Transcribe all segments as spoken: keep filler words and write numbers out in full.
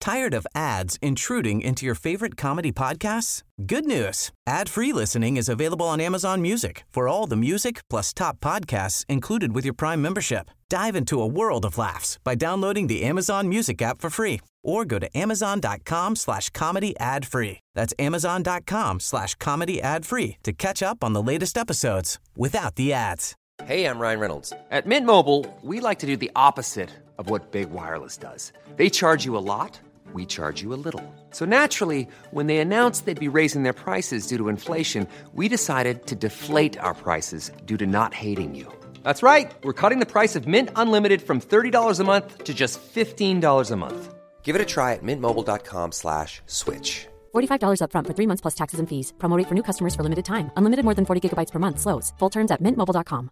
Tired of ads intruding into your favorite comedy podcasts? Good news. Ad-free listening is available on Amazon Music for all the music plus top podcasts included with your Prime membership. Dive into a world of laughs by downloading the Amazon Music app for free or go to amazon.com slash comedy ad free. That's amazon.com slash comedy ad free to catch up on the latest episodes without the ads. Hey, I'm Ryan Reynolds. At Mint Mobile, we like to do the opposite of what Big Wireless does. They charge you a lot, we charge you a little. So naturally, when they announced they'd be raising their prices due to inflation, we decided to deflate our prices due to not hating you. That's right. We're cutting the price of Mint Unlimited from thirty dollars a month to just fifteen dollars a month. Give it a try at mintmobile.com slash switch. forty-five dollars up front for three months plus taxes and fees. Promo rate for new customers for limited time. Unlimited more than forty gigabytes per month. Slows full terms at mint mobile dot com.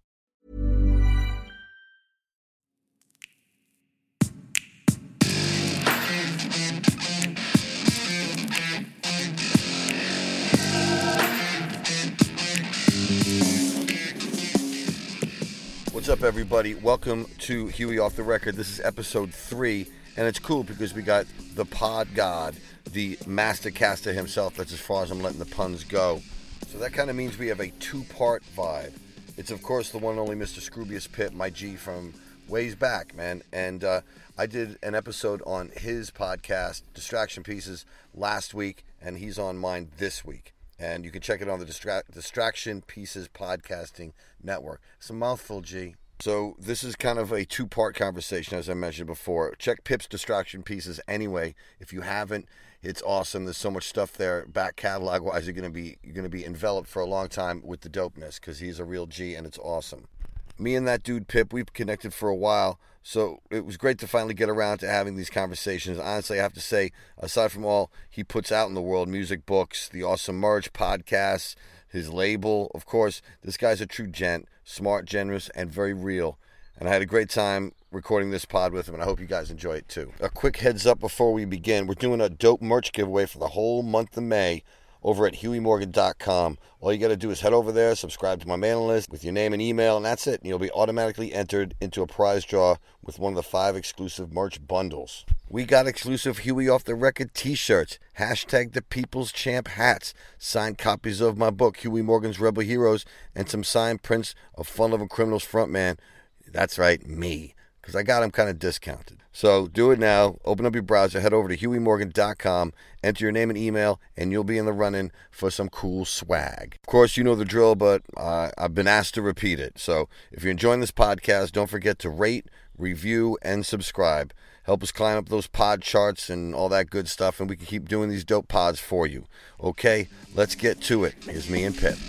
What's up, everybody? Welcome to Huey Off the Record. This is episode three, and it's cool because we got the pod god, the master caster himself. That's as far as I'm letting the puns go. So that kind of means we have a two-part vibe. It's, of course, the one and only Mister Scroobius Pip, my G from ways back, man. And uh, I did an episode on his podcast, Distraction Pieces, last week, and he's on mine this week. And you can check it on the Distra- Distraction Pieces Podcasting Network. It's a mouthful, G. So this is kind of a two-part conversation, as I mentioned before. Check Pip's Distraction Pieces anyway. If you haven't, it's awesome. There's so much stuff there. Back catalog-wise, you're gonna be you're gonna be enveloped for a long time with the dopeness because he's a real G and it's awesome. Me and that dude Pip, we've connected for a while, so it was great to finally get around to having these conversations. Honestly, I have to say, aside from all he puts out in the world, music, books, the awesome merch, podcasts, his label, of course, this guy's a true gent, smart, generous, and very real. And I had a great time recording this pod with him, and I hope you guys enjoy it too. A quick heads up before we begin. We're doing a dope merch giveaway for the whole month of May over at huey morgan dot com. All you got to do is head over there, subscribe to my mailing list with your name and email, and that's it. And you'll be automatically entered into a prize draw with one of the five exclusive merch bundles. We got exclusive Huey Off the Record t-shirts, hashtag the People's Champ hats, signed copies of my book, Huey Morgan's Rebel Heroes, and some signed prints of Fun Loving Criminals frontman. That's right, me, because I got them kind of discounted. So do it now. Open up your browser, head over to huey morgan dot com, enter your name and email, and you'll be in the running for some cool swag. Of course, you know the drill, but uh, I've been asked to repeat it. So if you're enjoying this podcast, don't forget to rate, review, and subscribe. Help us climb up those pod charts and all that good stuff, and we can keep doing these dope pods for you. Okay, let's get to it. Here's me and Pip.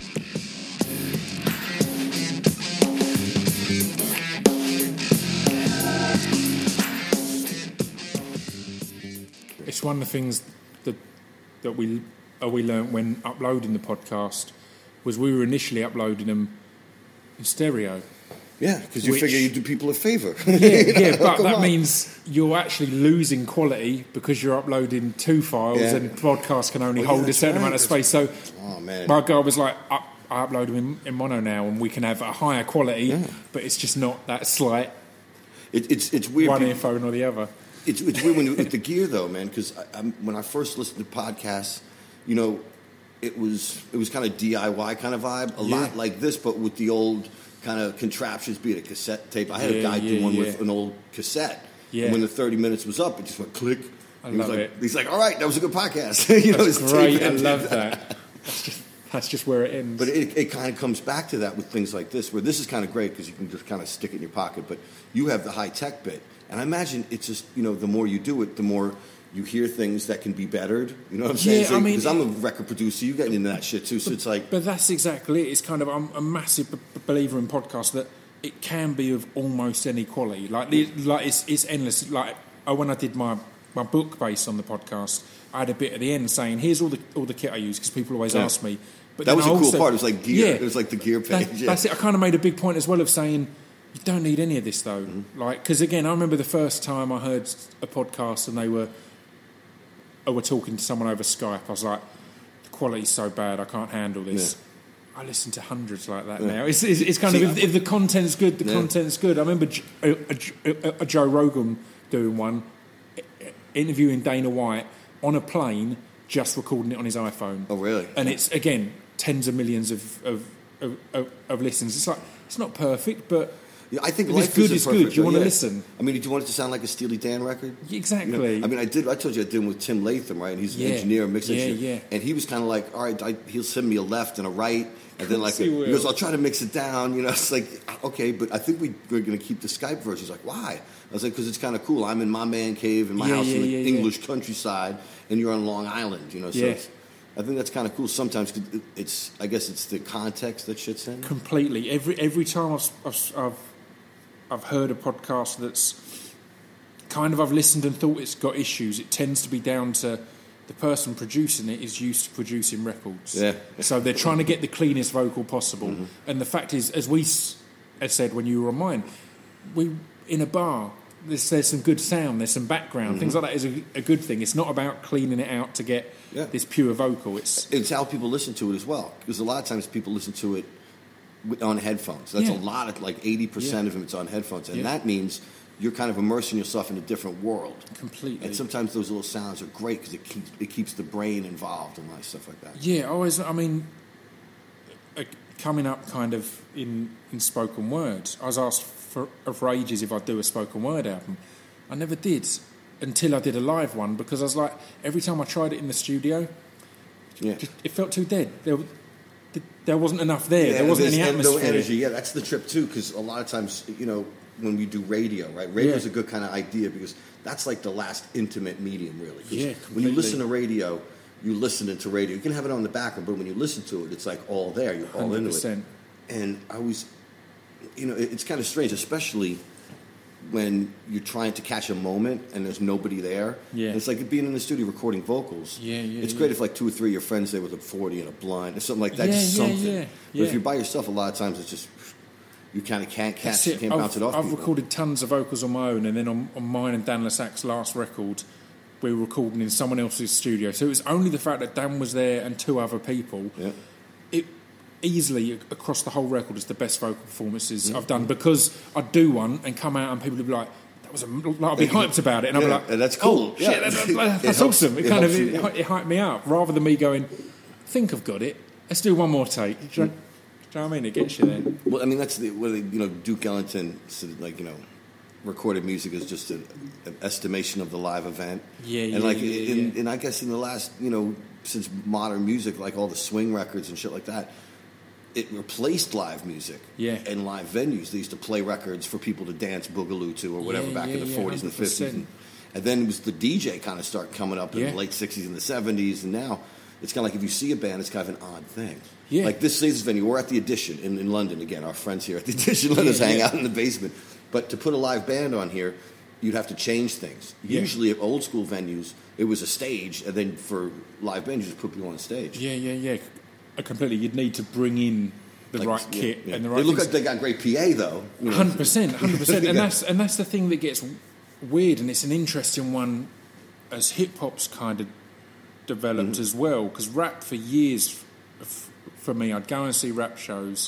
It's one of the things that that we uh, we learnt when uploading the podcast was we were initially uploading them in stereo. Yeah, because you Which, figure you do people a favor. Yeah, yeah, but that on. means you're actually losing quality because you're uploading two files Yeah. and podcast can only Oh, yeah, hold a that's certain right. amount of space. So Oh, man. my guy was like, I, I upload them in, in mono now and we can have a higher quality, Yeah. but it's just not that slight It, it's it's weird. one people- earphone or the other. It's, it's weird when you, with the gear though, man. Because when I first listened to podcasts, you know, it was it was kind of D I Y kind of vibe, a Yeah. lot like this, but with the old kind of contraptions, be it a cassette tape. I had Yeah, a guy yeah, do one yeah. with an old cassette. Yeah. And when the thirty minutes was up, it just went click. I he was love like, it. He's like, all right, that was a good podcast. you know, That's his great. tape I ended. love that. That's just that's just where it ends. But it, it kind of comes back to that with things like this, where this is kind of great because you can just kind of stick it in your pocket. But you have the high tech bit, and I imagine it's just, you know, the more you do it, the more you hear things that can be bettered. You know what I'm saying? Yeah, So- I mean, because I'm a record producer, you get into that shit too. So it's like, But that's exactly it. It's kind of, I'm a massive b- believer in podcasts that it can be of almost any quality. Like, the, like it's, it's endless. Like, oh, when I did my, my book based on the podcast, I had a bit at the end saying, here's all the all the kit I use, because people always Yeah. ask me. But that then was I a cool also- part. It was like gear. Yeah, It was like the gear that- page. yeah. That's it. I kind of made a big point as well of saying, you don't need any of this though. Mm-hmm. Like, because again, I remember the first time I heard a podcast and they were, I were talking to someone over Skype. I was like, the quality's so bad, I can't handle this. I listen to hundreds like that Yeah. now. It's, it's, it's kind See, of, if, if the content's good, the Yeah. content's good. I remember J- a, a, a Joe Rogan doing one. interviewing Dana White on a plane, just recording it on his iPhone. Oh, really? And it's, again, tens of millions of, of, of, of, of listens. It's like, it's not perfect, but... Yeah, I think if life it's good, isn't it's perfect, good. You but want to yeah. listen. I mean, do you want it to sound like a Steely Dan record? Exactly. You know? I mean, I did. I told you I did one with Tim Latham, right? And he's Yeah. an engineer, mixed Yeah, engineer. yeah. And he was kind of like, all right, I, he'll send me a left and a right, and then like a, he he will. goes, I'll try to mix it down. You know, it's like okay, but I think we, we're going to keep the Skype version. He's like, why? I was like, because it's kind of cool. I'm in my man cave in my Yeah, house yeah, in the yeah, yeah. English countryside, and you're on Long Island. You know, so Yeah. it's, I think that's kind of cool. Sometimes 'cause it- it's, I guess it's the context that shit's in. Completely. Every every time I've, I've, I've I've heard a podcast that's kind of I've listened and thought it's got issues, it tends to be down to the person producing it is used to producing records. Yeah. So they're trying to get the cleanest vocal possible. Mm-hmm. And the fact is, as we s- as said when you were on mine, we in a bar, there's, there's some good sound, there's some background, Mm-hmm. things like that is a, a good thing. It's not about cleaning it out to get Yeah. this pure vocal. It's It's how people listen to it as well. Because a lot of times people listen to it wi- on headphones. That's Yeah. a lot of, like eighty percent Yeah. of them, it's on headphones. And Yeah. that means you're kind of immersing yourself in a different world. completely. And sometimes those little sounds are great because it keeps, it keeps the brain involved and like stuff like that. Yeah, I always. I mean, uh, coming up kind of in in spoken words, I was asked for, for ages if I'd do a spoken word album. I never did until I did a live one because I was like, every time I tried it in the studio, Yeah. just, it felt too dead. There, there wasn't enough there. Yeah, there wasn't any there's no atmosphere. energy. Yeah, that's the trip too. Because a lot of times, you know, when we do radio, right? Radio's Yeah. a good kind of idea because that's like the last intimate medium, really. 'Cause Yeah, when you completely. listen to radio, you listen into radio. You can have it on the background, but when you listen to it, it's like all there. You're all one hundred into it. percent. And I was, you know, it- it's kind of strange, especially when you're trying to catch a moment and there's nobody there. Yeah. And it's like being in the studio recording vocals. Yeah, yeah, It's yeah. great if like two or three of your friends there with a forty and a blunt or something like that. Yeah, just yeah, something. yeah, But if yeah. you're by yourself, a lot of times it's just you kind of can't catch, That's you it. can't I've, bounce it off. I've people. recorded tons of vocals on my own, and then on, on mine and Dan Lasak's last record, we were recording in someone else's studio. So it was only the fact that Dan was there and two other people. Yeah. It easily across the whole record is the best vocal performances I've done because I'd do one and come out and people would be like, "That was a lot." I'd be hyped about it, and I'd be Yeah, like, and that's cool. Oh Yeah. shit, that's, that's It helps- awesome!" It, it kind of helps you, it, yeah. it hyped me up rather than me going, "I think I've got it. Let's do one more take." Do you know, do you know what I mean? It gets you there. Well, I mean, that's the, what they, you know, Duke Ellington said, like, you know, recorded music is just a, an estimation of the live event. Yeah, and yeah, like, yeah, in, yeah. and I guess in the last, you know, since modern music, like all the swing records and shit like that, it replaced live music. Yeah. And live venues. They used to play records for people to dance boogaloo to or whatever Yeah, back in yeah, the yeah, forties and one hundred percent. fifties. And, and then it was the D J kind of start coming up in Yeah. the late sixties and the seventies, and now it's kind of like if you see a band, it's kind of an odd thing. Yeah. Like this is venue. We're at the Edition in, in London again. Our friends here at the Edition let Yeah, us hang yeah. out in the basement. But to put a live band on here, you'd have to change things. Yeah. Usually at old school venues, it was a stage, and then for live bands, you just put people on stage. Yeah, yeah, yeah. Uh, Completely. You'd need to bring in the Like, right yeah, kit yeah. and the right. They look things. like they got great P A though. you know. Hundred percent, hundred percent, and Yeah. that's and that's the thing that gets weird, and it's an interesting one as hip hop's kind of developed Mm-hmm. as well. Because rap for years, f- for me, I'd go and see rap shows.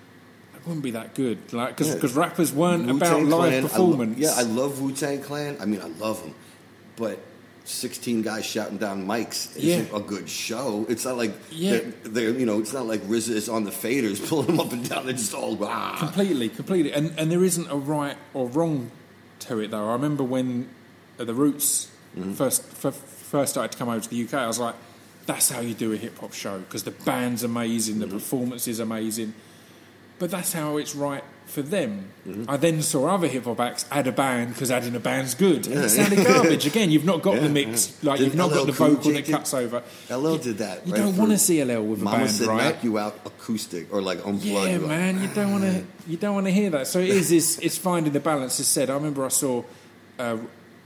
It wouldn't be that good, like because Yeah. rappers weren't about Wu-Tang live Clan, I lo- performance. yeah, I love Wu Tang Clan. I mean, I love them, but sixteen guys shouting down mics isn't Yeah. a good show. It's not like Yeah. they're, they're you know, it's not like R Z A is on the faders pulling them up and down. They're just all ah. Completely, completely, and and there isn't a right or wrong to it though. I remember when uh, the Roots Mm-hmm. first f- first started to come over to the U K, I was like, "That's how you do a hip hop show because the band's amazing, the Mm-hmm. performance is amazing." But that's how it's right for them. Mm-hmm. I then saw other hip hop acts add a band because adding a band's good, and it Yeah. sounded garbage. Again, you've not got Yeah, the mix, yeah. like Did you've not L L got the Cool vocal J that did- cuts over. L L did that. You right, don't for- want to see L L with a Mama band, said right? knock you out acoustic or like unplugged. Yeah, You're like, man, you don't want to. You don't want to hear that. So it is. It's, it's finding the balance. As said, I remember I saw uh,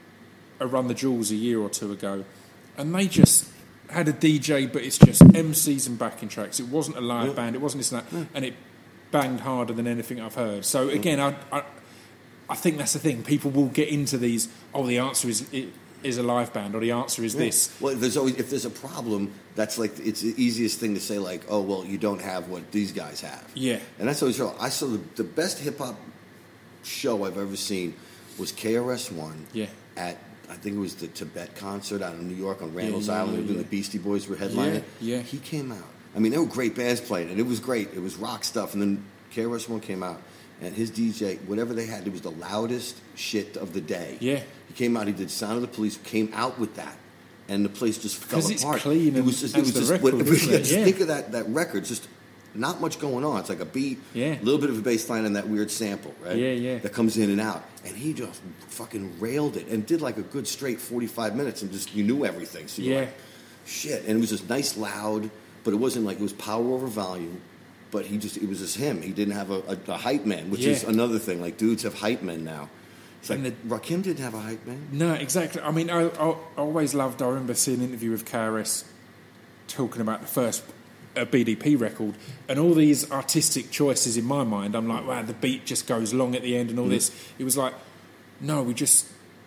a Run the Jewels a year or two ago, and they just had a D J, but it's just M Cs and backing tracks. It wasn't a live Yeah. band. It wasn't this and that, and it banged harder than anything I've heard. So again, I, I, I think that's the thing. People will get into these. Oh, the answer is is a live band, or the answer is Yeah. this. Well, there's always if there's a problem, that's like it's the easiest thing to say. Like, oh well, you don't have what these guys have. Yeah. and that's always real. I saw the, the best hip hop show I've ever seen was K R S One. Yeah. At I think it was the Tibet concert out in New York on Randall's yeah, Island. yeah, yeah. The Beastie Boys were headlining. Yeah, yeah. He came out. I mean, they were great bands playing, and it was great. It was rock stuff. And then K R S One came out, and his D J, whatever they had, it was the loudest shit of the day. Yeah. He came out. He did Sound of the Police. Came out with that, and the place just fell apart. Because it's clean. It was just. It was the just. record, what, isn't it? just Yeah. think of that. That record. Just not much going on. It's like a beat, Yeah. a little bit of a bass line, and that weird sample, right? Yeah, yeah. That comes in and out, and he just fucking railed it and did like a good straight forty-five minutes, and just you knew everything. So you're Yeah. like, shit, and it was just nice, loud, but it wasn't like it was power over volume. But he just, it was just him. He didn't have a, a, a hype man, which Yeah. is another thing. Like, dudes have hype men now. It's like, And the- Rakim didn't have a hype man. No, exactly. I mean, I, I, I always loved, I remember seeing an interview with K R S talking about the first uh, B D P record, and all these artistic choices in my mind. I'm like, wow, the beat just goes long at the end and all Mm. this. It was like, no, we just,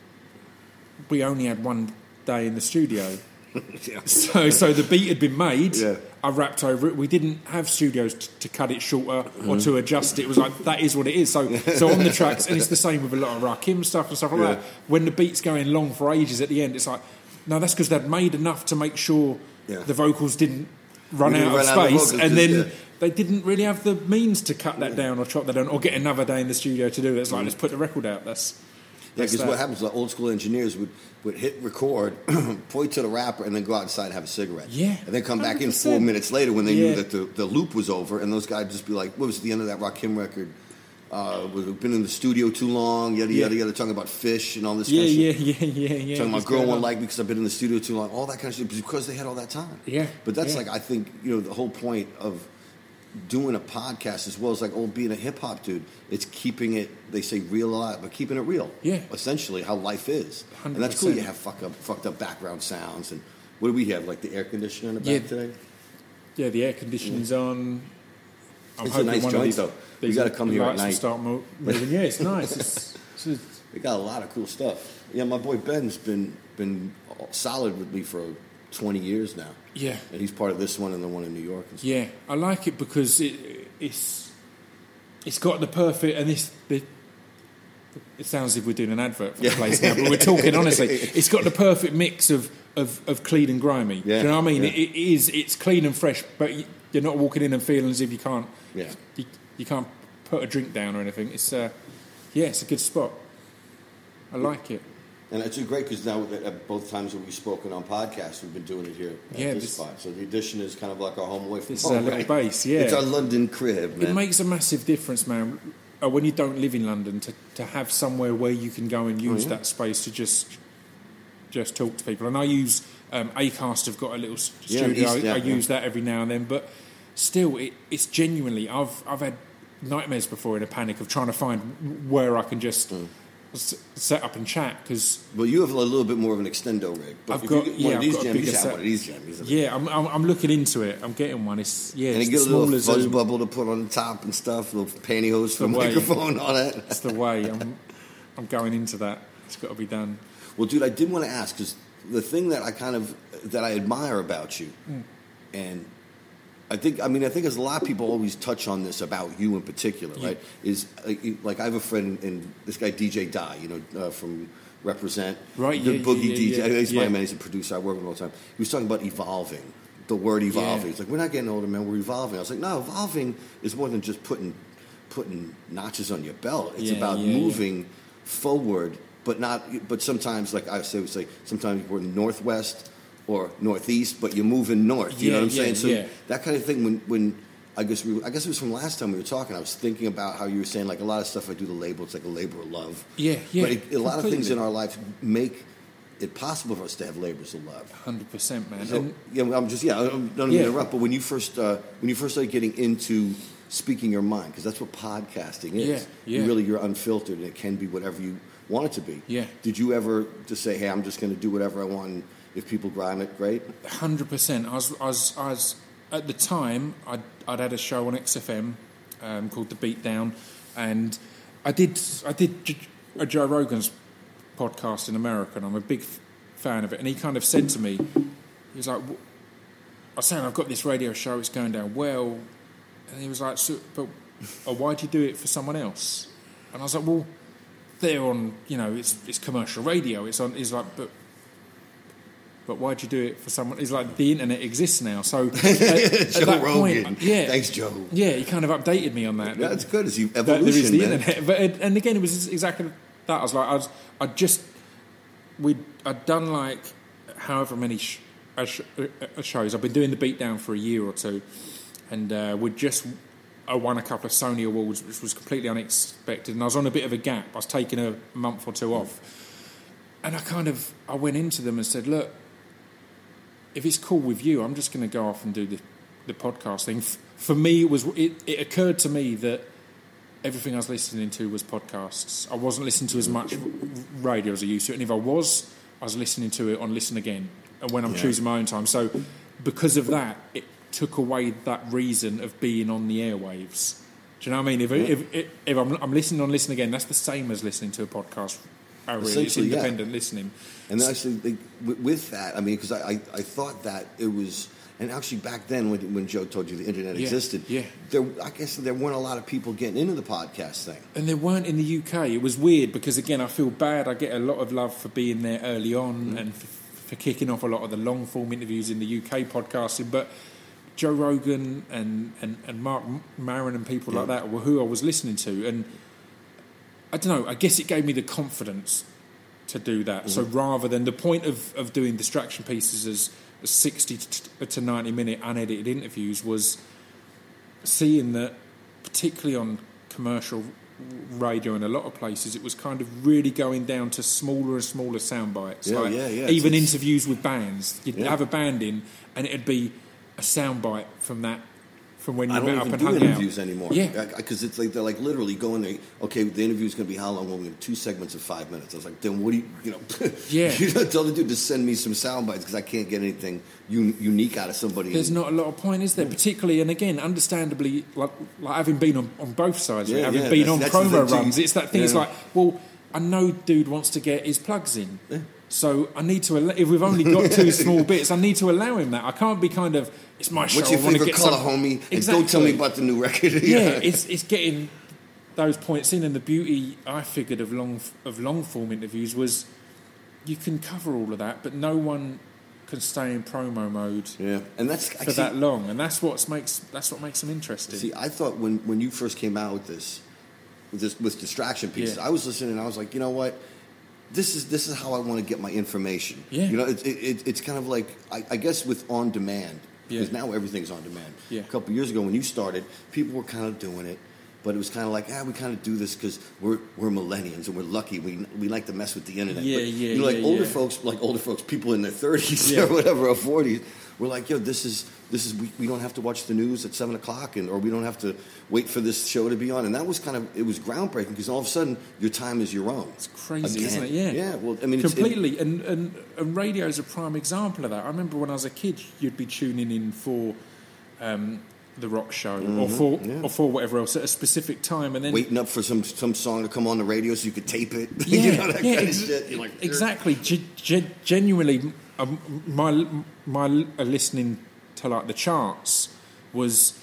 we only had one day in the studio. Yeah. So, so the beat had been made. Yeah. I rapped over it. We didn't have studios t- to cut it shorter Mm-hmm. or to adjust it. It was like that is what it is. So, so on the tracks, and it's the same with a lot of Rakim stuff and stuff like Yeah. that. When the beat's going long for ages at the end, it's like, no, that's because they'd made enough to make sure Yeah. the vocals didn't run We didn't out of run out of space, vocals, and then yeah. they didn't really have the means to cut that down or chop that down or get another day in the studio to do it. It's like, let's put the record out. That's Yeah, that's because that. what happens is like old school engineers would, would hit record, point to the rapper, and then go outside and have a cigarette. Yeah, And then come back in one hundred four percent. minutes later when they Yeah. knew that the, the loop was over, and those guys just be like, what was the end of that Rakim record? Uh, we've been in the studio too long, yada, Yeah. yada, yada, talking about fish and all this Yeah, kind of yeah, shit. yeah, yeah, yeah. Talking What's about girl going won't on? like me because I've been in the studio too long, all that kind of shit, because they had all that time. Yeah, But that's yeah. like, I think, you know, the whole point of doing a podcast as well as like, oh, being a hip hop dude, it's keeping it, they say real a lot, but keeping it real. Yeah. Essentially how life is. one hundred percent. And that's cool. You have fuck up, fucked up background sounds. And what do we have? Like the air conditioner in the back Yeah. today? Yeah, the air conditioning's on. I'm It's a nice one of joint, these- though. You these gotta come here at lights will night. Start mo- moving. Yeah, it's nice. It's, it's a- They got a lot of cool stuff. Yeah, my boy Ben's been been solid with me for twenty years now. yeah, And he's part of this one and the one in New York. And stuff. yeah. I like it because it, it's it's got the perfect and this. The, it sounds as if we're doing an advert for the place now, but we're talking honestly. It's got the perfect mix of, of, of clean and grimy. Yeah, Do you know what I mean? yeah. It, it is. It's clean and fresh, but you- you're not walking in and feeling as if you can't. Yeah. You, you can't put a drink down or anything. It's uh, yeah, it's a good spot. I like it. And it's great because now at both times that we've spoken on podcasts, we've been doing it here at Yeah, this, this- spot. So the addition is kind of like our home away from This is home. our little right? base, yeah. It's our London crib, man. It makes a massive difference, man. Uh, when you don't live in London, to, to have somewhere where you can go and use Oh, yeah. that space to just just talk to people. And I use um, Acast. Have got a little s- Yeah, studio. East, I, yeah, I yeah. use that every now and then, but still, it, it's genuinely. I've I've had nightmares before in a panic of trying to find where I can just Mm. s- set up and chat because. Well, you have a little bit more of an extendo rig. But I've if got- you get yeah, one of I've these got a jams, bigger you have set. one of these jams. Yeah, I'm, I'm I'm looking into it. I'm getting one. It's yeah, And it's you get the a little smaller fuzz Zoom. bubble to put on the top and stuff, little pantyhose for the the way. microphone on it. That's the way. I'm I'm going into that. It's got to be done. Well, dude, I did want to ask because the thing that I kind of that I admire about you, Mm. and I think I mean I think as a lot of people always touch on this about you in particular, Yeah. right? Is uh, you- like I have a friend in this guy D J Die, you know, uh, from Represent, Right, the yeah, Boogie yeah, D J. yeah, He's my yeah. man. He's a producer. I work with him all the time. He was talking about evolving. The word evolving. Yeah. He's like, we're not getting older, man. We're evolving. I was like, no, evolving is more than just putting putting notches on your belt. It's Yeah, about yeah, yeah. moving forward, but not. But sometimes, like I say, we say sometimes we're northwest or northeast, but you're moving north. You Yeah, know what I'm yeah, saying? So yeah. that kind of thing. When when I guess we, I guess it was from last time we were talking. I was thinking about how you were saying like a lot of stuff I do the label. It's like a labor of love. Yeah, yeah, But it, a lot of things completely. in our lives make it possible for us to have labors of love. Hundred percent, man. So, And- yeah, I'm just yeah. I don't don't Yeah. interrupt. But when you first uh, when you first started getting into speaking your mind, because that's what podcasting is. Yeah, yeah. You really you're unfiltered, and it can be whatever you want it to be. Yeah. Did you ever just say, "Hey, I'm just going to do whatever I want"? And if people grime it, great. Hundred percent. I was, I was, I was at the time. I'd, I'd had a show on X F M um, called The Beatdown, and I did, I did J- a Joe Rogan's podcast in America, and I'm a big f- fan of it. And he kind of said to me, he was like, "I was saying I've got this radio show. It's going down well," and he was like, "So, but uh, why do you do it for someone else?" And I was like, "Well, they're on, you know, it's it's commercial radio. It's on. It's like, but but why'd you do it for someone? It's like the internet exists now. So at, Joe at that Rogan. point, yeah, Thanks, Joe. Yeah, he kind of updated me on that. Yeah, that's good. It's evolution, that there is the man. internet. But it, and again, it was exactly that. I was like, I was, I just we I'd done like however many sh- uh, sh- uh, shows. I've been doing the Beatdown for a year or two, and uh, we'd just. I won a couple of Sony Awards, which was completely unexpected, and I was on a bit of a gap. I was taking a month or two off, and I kind of I went into them and said, "Look, if it's cool with you, I'm just going to go off and do the the podcast thing." For me, it was it, it occurred to me that everything I was listening to was podcasts. I wasn't listening to as much radio as I used to, and if I was, I was listening to it on Listen Again, and when I'm yeah. choosing my own time. So, because of that, it took away that reason of being on the airwaves. Do you know what I mean? If yeah. if, if, if I'm, I'm listening on Listen Again, that's the same as listening to a podcast. Oh, really? It's independent yeah. listening. And actually, they, with that, I mean, because I, I, I thought that it was, and actually back then when when Joe told you the internet yeah. existed, yeah. there I guess there weren't a lot of people getting into the podcast thing. And there weren't in the U K. It was weird because, again, I feel bad. I get a lot of love for being there early on mm. and for, for kicking off a lot of the long-form interviews in the U K podcasting, but Joe Rogan and, and, and Mark Maron and people yeah. like that were who I was listening to. And I don't know, I guess it gave me the confidence to do that. Mm. So rather than the point of, of doing distraction pieces as, as sixty to ninety minute unedited interviews was seeing that, particularly on commercial radio in a lot of places, it was kind of really going down to smaller and smaller sound bites. Yeah, like yeah, yeah. Even it's, interviews with bands. You'd yeah. have a band in and it'd be a soundbite from that, from when you I don't met even up and do hung interviews out. anymore. Yeah, because it's like they're like literally going there. Okay, the interview's going to be how long? Well, we have two segments of five minutes. I was like, then what do you, you know? Yeah, you know, tell the dude to send me some sound bites because I can't get anything un- unique out of somebody. There's not a lot of point, is there? Particularly, and again, understandably, like, like having been on, on both sides, yeah, having yeah, been that's, on that's promo runs, it's that thing. Yeah. It's like, well, I know dude wants to get his plugs in. Yeah. So I need to, if we've only got two small bits, I need to allow him that. I can't be kind of, it's my show. What's your I want to favorite get colour, some... homie? Exactly. And don't tell me about the new record. yeah, yeah it's it's getting those points in, and the beauty I figured of long of long form interviews was you can cover all of that, but no one can stay in promo mode. Yeah, and that's for actually, that long, and that's what makes that's what makes them interesting. See, I thought when when you first came out with this, with this with distraction pieces, yeah. I was listening and I was like, you know what? This is this is how I want to get my information. Yeah. You know, it, it, it's kind of like, I, I guess with on demand, because yeah. now everything's on demand. Yeah. A couple of years ago when you started, people were kind of doing it, but it was kind of like, ah, we kind of do this because we're we're millennials and we're lucky. We we like to mess with the internet. Yeah, but, yeah, you know, like yeah, older yeah. folks, like older folks, people in their thirties Yeah. or whatever, or forties, we're like, yo, this is this is we, we don't have to watch the news at seven o'clock, and or we don't have to wait for this show to be on. And that was kind of, it was groundbreaking because all of a sudden your time is your own. It's crazy, Again. isn't it? Yeah, yeah. Well, I mean, completely. It's, it, and, and and radio is a prime example of that. I remember when I was a kid, you'd be tuning in for um, the rock show mm-hmm, or for yeah. or for whatever else at a specific time, and then waiting up for some some song to come on the radio so you could tape it. Yeah, you know, that yeah, kind ex- of shit. You're like, exactly. G- g- genuinely, um, my my uh, listening to like the charts was,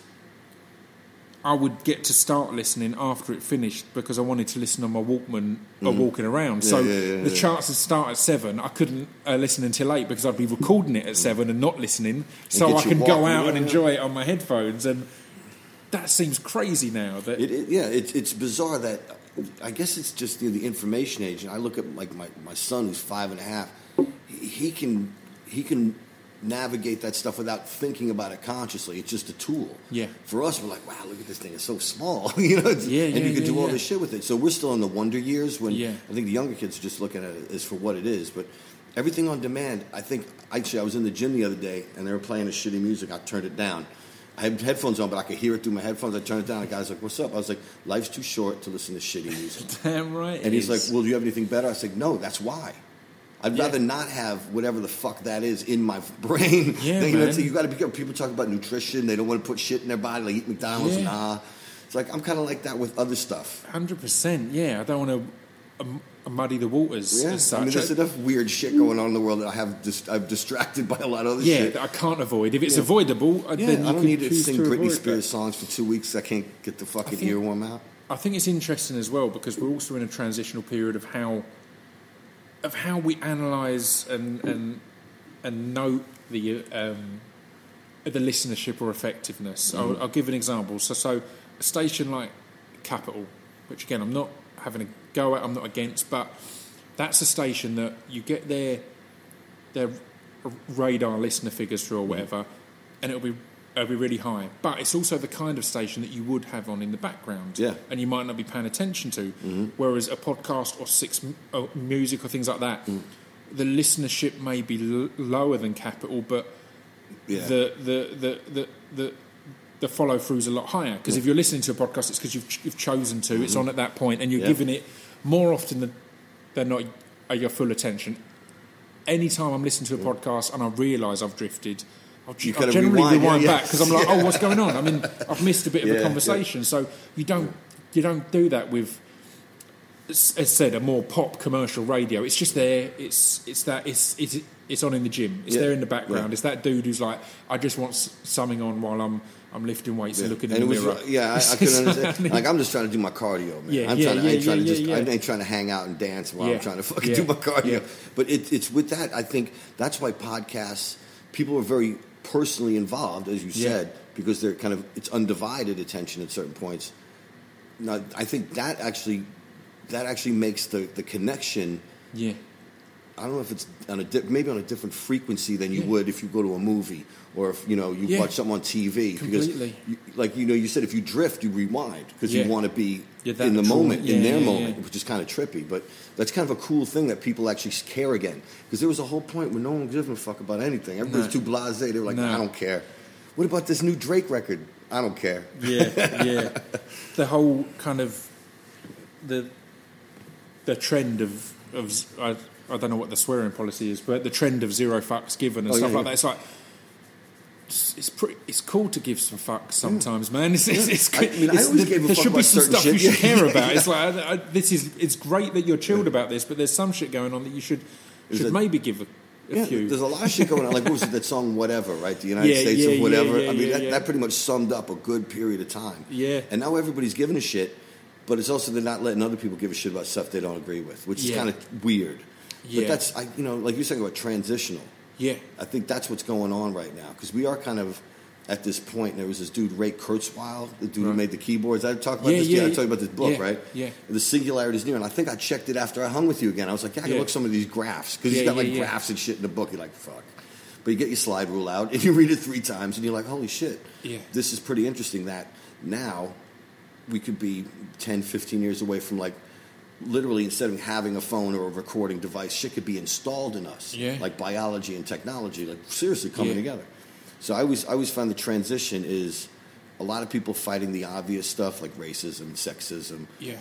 I would get to start listening after it finished because I wanted to listen on my Walkman mm. or walking around. Yeah, so yeah, yeah, the yeah. charts would start at seven. I couldn't uh, listen until eight because I'd be recording it at seven and not listening, so get I you can go walking, out yeah, and yeah. enjoy it on my headphones. And that seems crazy now. That It, it, yeah, it's it's bizarre that, I guess it's just, you know, the information age. And I look at like my, my son who's five and a half. He, he can he can navigate that stuff without thinking about it consciously. It's just a tool. Yeah. For us, we're like, wow, look at this thing. It's so small. you know. It's, Yeah, and yeah, you can yeah, do all yeah. this shit with it. So we're still in the wonder years when Yeah. I think the younger kids are just looking at it as for what it is. But everything on demand. I think actually I was in the gym the other day and they were playing a shitty music. I turned it down. I had headphones on, but I could hear it through my headphones. I turned it down. The guy's like, what's up? I was like, life's too short to listen to shitty music. damn right. And he's it is. like, well, do you have anything better? I said, no, that's why. I'd Yeah. rather not have whatever the fuck that is in my brain. Yeah, you know, man. so you got to be careful. People talk about nutrition. They don't want to put shit in their body. Like eat McDonald's. Yeah. Nah. It's like, I'm kind of like that with other stuff. one hundred percent, yeah. I don't want to um, muddy the waters Yeah. as such. I mean, there's enough weird shit going on in the world that I have dis- I'm distracted by a lot of other yeah, shit. that I can't avoid. If it's Yeah. avoidable, uh, Yeah, then you I don't can need to choose sing to Britney avoid Spears that. songs for two weeks. I can't get the fucking think- earworm out. I think it's interesting as well because we're also in a transitional period of how of how we analyse and and and note the um, the listenership or effectiveness. Mm. I'll, I'll give an example. So, so a station like Capital, which again I'm not having a go at, I'm not against, but that's a station that you get their their radar listener figures through or whatever, and it'll be it'll be really high. But it's also the kind of station that you would have on in the background, yeah. and you might not be paying attention to. Mm-hmm. Whereas a podcast or six or music or things like that, mm. the listenership may be l- lower than Capital, but yeah. the, the the the the the follow through is a lot higher. Because yeah. if you're listening to a podcast, it's because you've you've chosen to. Mm-hmm. It's on at that point, and you're yeah. giving it more often than than not uh, your full attention. Anytime I'm listening to a podcast and I realise I've drifted, I'll, I'll generally rewind, rewind yeah, yeah. back because I'm like, oh, what's going on? I mean, I've missed a bit yeah, of a conversation. Yeah. So you don't you don't do that with, as I said, a more pop commercial radio. It's just there. It's it's that it's it's it's on in the gym. It's yeah. there in the background. Yeah. It's that dude who's like, I just want something on while I'm I'm lifting weights yeah. and looking in and the mirror. Was, yeah, I, I can understand. Like I'm just trying to do my cardio, man. Yeah, I'm yeah, trying to, yeah, I ain't trying yeah, to just yeah, yeah. I ain't trying to hang out and dance while yeah. I'm trying to fucking yeah. do my cardio. Yeah. But it, it's with that. I think that's why podcasts. People are very personally involved, as you said, yeah. because they're kind of it's undivided attention at certain points. Now, I think that actually that actually makes the, the connection. Yeah. I don't know if it's on a di- maybe on a different frequency than you yeah. would if you go to a movie or if you know you yeah. watch something on T V. Completely. Because, you, like you know, you said if you drift, you rewind because yeah. you want to be yeah, in the true. moment, yeah, in their yeah, moment, yeah. which is kind of trippy. But that's kind of a cool thing that people actually care again. Because there was a whole point where no one gives a fuck about anything. Everybody's no. too blasé. They were like, no. I don't care. What about this new Drake record? I don't care. Yeah, yeah. The whole kind of the the trend of of. I, I don't know what the swearing policy is, but the trend of zero fucks given and oh, stuff yeah, like yeah. that. It's like it's it's, pretty, it's cool to give some fucks sometimes, yeah. man. It's, it's, it's, I mean, it's, I always the, gave a there fuck should be some stuff shit. you should yeah. care about. It's like I, I, this is it's great that you're chilled about this, but there's some shit going on that you should should it, maybe give a, a yeah, few. There's a lot of shit going on. Like what was it, that song "Whatever"? Right, the United yeah, States yeah, of whatever. Yeah, yeah, I mean, yeah, that, yeah. that pretty much summed up a good period of time. Yeah. And now everybody's giving a shit, but it's also they're not letting other people give a shit about stuff they don't agree with, which yeah. is kind of weird. Yeah. But that's, I, you know, like you're saying about transitional. Yeah. I think that's what's going on right now because we are kind of at this point. And there was this dude, Ray Kurzweil, the dude right. who made the keyboards. I talked about yeah, this. Yeah, yeah, I yeah. told you about this book, yeah, right? Yeah. The singularity is near, and I think I checked it after I hung with you again. I was like, yeah, I can yeah. look some of these graphs because yeah, he's got like yeah, yeah. graphs and shit in the book. You're like, fuck. But you get your slide rule out and you read it three times, and you're like, holy shit. Yeah. This is pretty interesting. That now we could be ten, fifteen years away from like. Literally, instead of having a phone or a recording device, shit could be installed in us, yeah. like biology and technology, like seriously coming yeah. together. So I always, I always found the transition is a lot of people fighting the obvious stuff like racism, sexism. Yeah.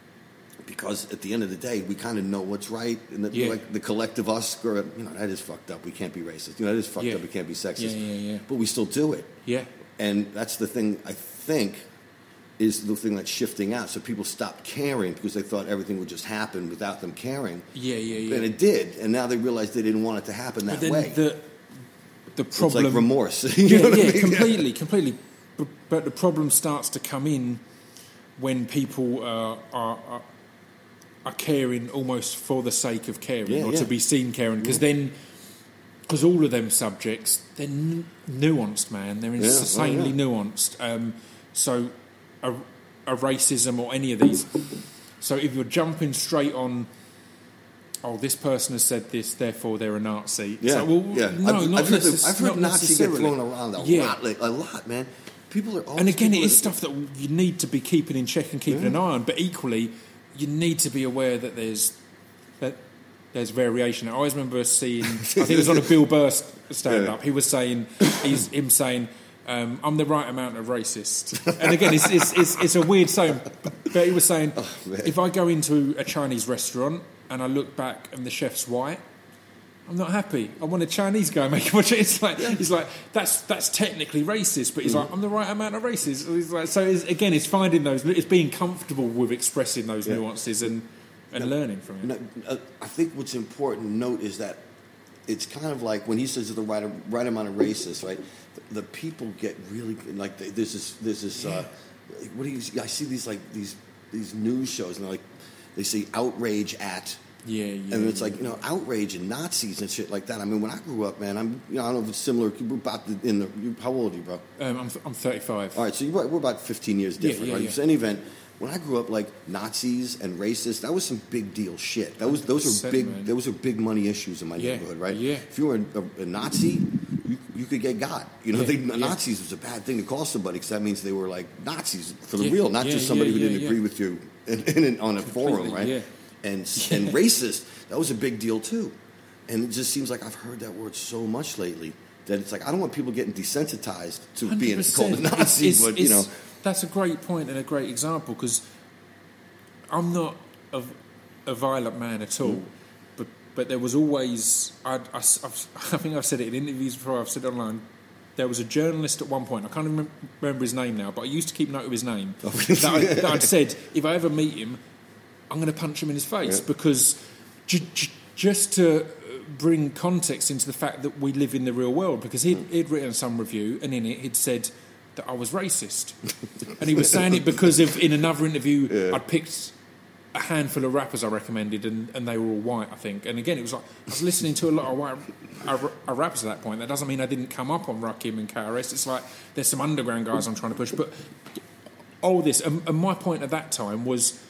Because at the end of the day, we kind of know what's right, and the, yeah. like the collective us, or, you know, that is fucked up. We can't be racist. You know, that is fucked yeah. up. We can't be sexist. Yeah, yeah, yeah. But we still do it. Yeah. And that's the thing. I think. Is the thing that's shifting out. So people stopped caring because they thought everything would just happen without them caring. Yeah, yeah, yeah. And it did. And now they realize they didn't want it to happen that but then way. The, the problem... It's like remorse. you yeah, know what yeah, I mean? completely, completely. But, but the problem starts to come in when people uh, are, are are caring almost for the sake of caring yeah, or yeah. to be seen caring. Because yeah. then... Because all of them subjects, they're n- nuanced, man. They're insanely yeah. oh, yeah. nuanced. Um, so... A, a racism or any of these. So if you're jumping straight on, oh, this person has said this, therefore they're a Nazi. Yeah, so, well, yeah. No, I've, not I've heard, necess- the, I've heard not Nazi get thrown around a yeah. lot, like, a lot, man. People are. And again, it is are, stuff that you need to be keeping in check and keeping yeah. an eye on. But equally, you need to be aware that there's that there's variation. I always remember seeing. I think it was on a Bill Burr stand-up. Yeah. He was saying, he's him saying. Um, I'm the right amount of racist. And again, it's, it's, it's, it's a weird saying, but he was saying, oh, if I go into a Chinese restaurant and I look back and the chef's white, I'm not happy. I want a Chinese guy making my It's like yeah. he's like that's that's technically racist, but he's mm. like I'm the right amount of racist. So, he's like, so it's, again, it's finding those, it's being comfortable with expressing those yeah. nuances and and no, learning from it. No, uh, I think what's important to note is that it's kind of like when he says the right right amount of racist, right? The, the people get really like there's this there's this. Yeah. Uh, what do you? I see these like these these news shows, and they're like, they say outrage at. Yeah, yeah. And it's yeah. like, you know, outrage and Nazis and shit like that. I mean, when I grew up, man, I'm, you know, I don't know if it's similar. We're about the, in the, you, how old are you, bro? Um, I'm, I'm thirty-five. All right, so you're, we're about fifteen years different, yeah, right? yeah. So in any event, when I grew up, like Nazis and racists, that was some big deal shit. That was those are big, man. those are big money issues in my Yeah, neighborhood, right? yeah. If you were a, a Nazi, you, you could get got. You know, Yeah, they, yeah. Nazis was a bad thing to call somebody because that means they were like Nazis for the Yeah, real, not yeah, just somebody yeah, who didn't yeah, agree yeah. with you in, in, on a forum, right? yeah. And and racist, that was a big deal too. And it just seems like I've heard that word so much lately that it's like I don't want people getting desensitized to being one hundred percent. called a Nazi, It's- but you it's- know. That's a great point and a great example because I'm not a, a violent man at all, but but there was always I'd, I, I've, I think I've said it in interviews before. I've said it online. There was a journalist at one point. I can't even remember his name now, but I used to keep note of his name. that, I, that I'd said if I ever meet him, I'm going to punch him in his face Yeah. because j- j- just to bring context into the fact that we live in the real world. Because he'd, he'd written some review and in it he'd said that I was racist, and he was saying it because of in another interview Yeah. I'd picked a handful of rappers I recommended, and, and they were all white, I think. And again, it was like I was listening to a lot of white uh, uh, rappers at that point. That doesn't mean I didn't come up on Rakim and K R S. It's like there's some underground guys I'm trying to push, but all this. And, and my point at that time was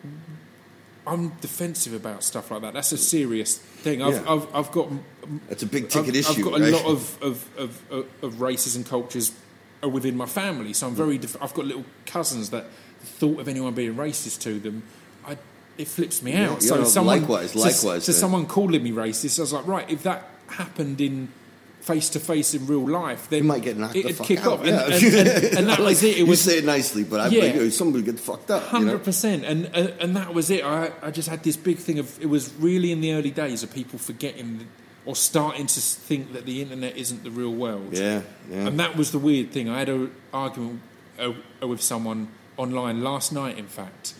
I'm defensive about stuff like that. That's a serious thing. I've, Yeah. I've, I've got That's a big ticket I've, issue. I've got a right? lot of, of, of, of, of races and cultures within my family, so I'm very. Def- I've got little cousins that the thought of anyone being racist to them, I, it flips me Yeah, out. yeah, so no, someone, likewise, so, likewise, So man. someone calling me racist, I was like, right, if that happened in face to face in real life, then You might get knocked the it'd fuck kick out. off. Yeah. And, and, and, and that Like, was it. It you was say it nicely, but I Yeah. think uh, somebody would get fucked up. You know? Hundred percent, and and and that was it. I I just had this big thing of it was really in the early days of people forgetting or starting to think that the internet isn't the real world. Yeah, yeah. And that was the weird thing. I had an argument uh, with someone online last night, in fact,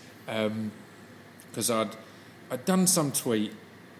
because I'd I'd done some tweet.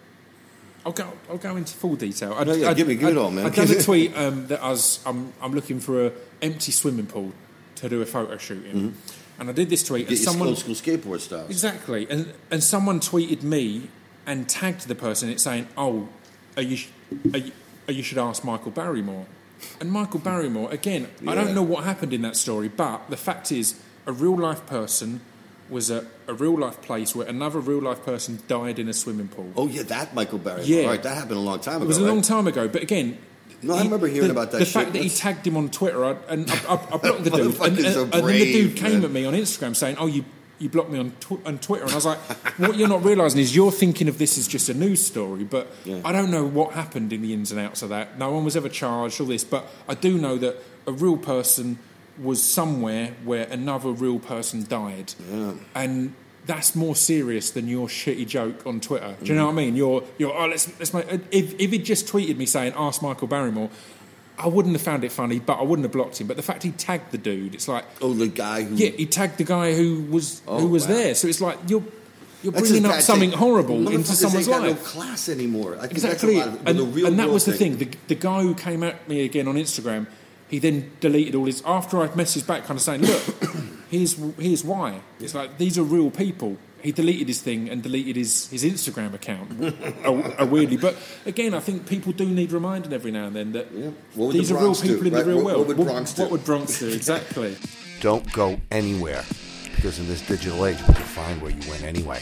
I'll go. I'll go into full detail. I'd, No, yeah, I'd, give me- give it I'd- all, man. I'd done a tweet um, that I was. I'm, I'm looking for a empty swimming pool to do a photo shoot in, and I did this tweet. Get and your someone old school skateboard style. exactly, and and someone tweeted me and tagged the person. It's saying, "Oh, are you, are you, are you should ask Michael Barrymore." And Michael Barrymore, again, I Yeah. don't know what happened in that story, but the fact is, a real life person was at a real life place where another real life person died in a swimming pool. Oh yeah, that Michael Barry. Yeah. All right, that happened a long time ago. It was a right? long time ago, but again, No, I he- remember hearing the, about that The shit. fact that he That's- tagged him on Twitter, I, and I, I, I blocked the dude, and, Motherfuckers and, are and then the brave, dude came man. at me on Instagram saying, "Oh, you you blocked me on tw- on Twitter," and I was like, "What you're not realising is you're thinking of this as just a news story, but Yeah. I don't know what happened in the ins and outs of that. No one was ever charged, all this, but I do know that a real person was somewhere where another real person died, Yeah. and." That's more serious than your shitty joke on Twitter. Do you know what I mean? You're, you're. Oh, let's, let's make. If, if he'd just tweeted me saying, "Ask Michael Barrymore," I wouldn't have found it funny, but I wouldn't have blocked him. But the fact he tagged the dude, it's like, Oh, the guy who. yeah, he tagged the guy who was Oh, who was wow. there. So it's like you're you're That's bringing a up bad something thing. horrible into Motherfuckers someone's ain't got life. no class anymore. I think Exactly, that's a lot of, and, the real and that world was the thing. The, the guy who came at me again on Instagram, he then deleted all his. After I messaged back, kind of saying, "Look, here's here's why." It's like these are real people. He deleted his thing and deleted his, his Instagram account, uh, uh, weirdly. But again, I think people do need reminding every now and then that Yeah. What would these the are real Bronx do, people in right? the real What- world. what would Bronx do? What would Bronx do? Exactly. Don't go anywhere, because in this digital age, we can find where you went anyway.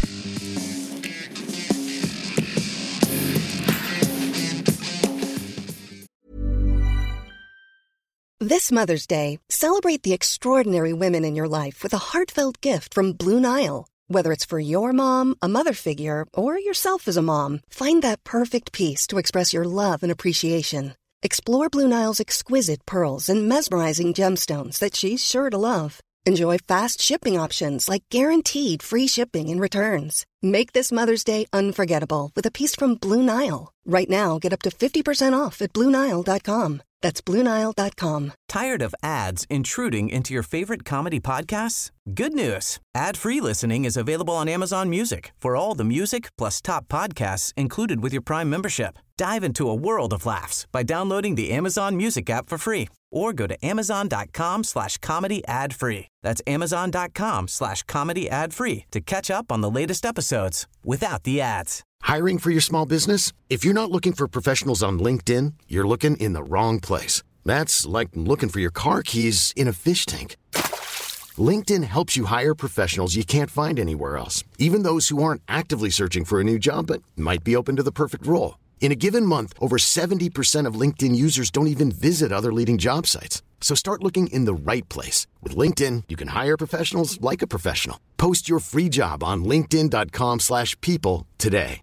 This Mother's Day, celebrate the extraordinary women in your life with a heartfelt gift from Blue Nile. Whether it's for your mom, a mother figure, or yourself as a mom, find that perfect piece to express your love and appreciation. Explore Blue Nile's exquisite pearls and mesmerizing gemstones that she's sure to love. Enjoy fast shipping options like guaranteed free shipping and returns. Make this Mother's Day unforgettable with a piece from Blue Nile. Right now, get up to fifty percent off at Blue Nile dot com. That's Blue Nile dot com. Tired of ads intruding into your favorite comedy podcasts? Good news. Ad-free listening is available on Amazon Music for all the music plus top podcasts included with your Prime membership. Dive into a world of laughs by downloading the Amazon Music app for free or go to amazon.com slash comedy ad free. That's amazon.com slash comedy ad free to catch up on the latest episodes without the ads. Hiring for your small business? If you're not looking for professionals on LinkedIn, you're looking in the wrong place. That's like looking for your car keys in a fish tank. LinkedIn helps you hire professionals you can't find anywhere else, even those who aren't actively searching for a new job but might be open to the perfect role. In a given month, over seventy percent of LinkedIn users don't even visit other leading job sites. So start looking in the right place. With LinkedIn, you can hire professionals like a professional. Post your free job on linkedin.com slash people today.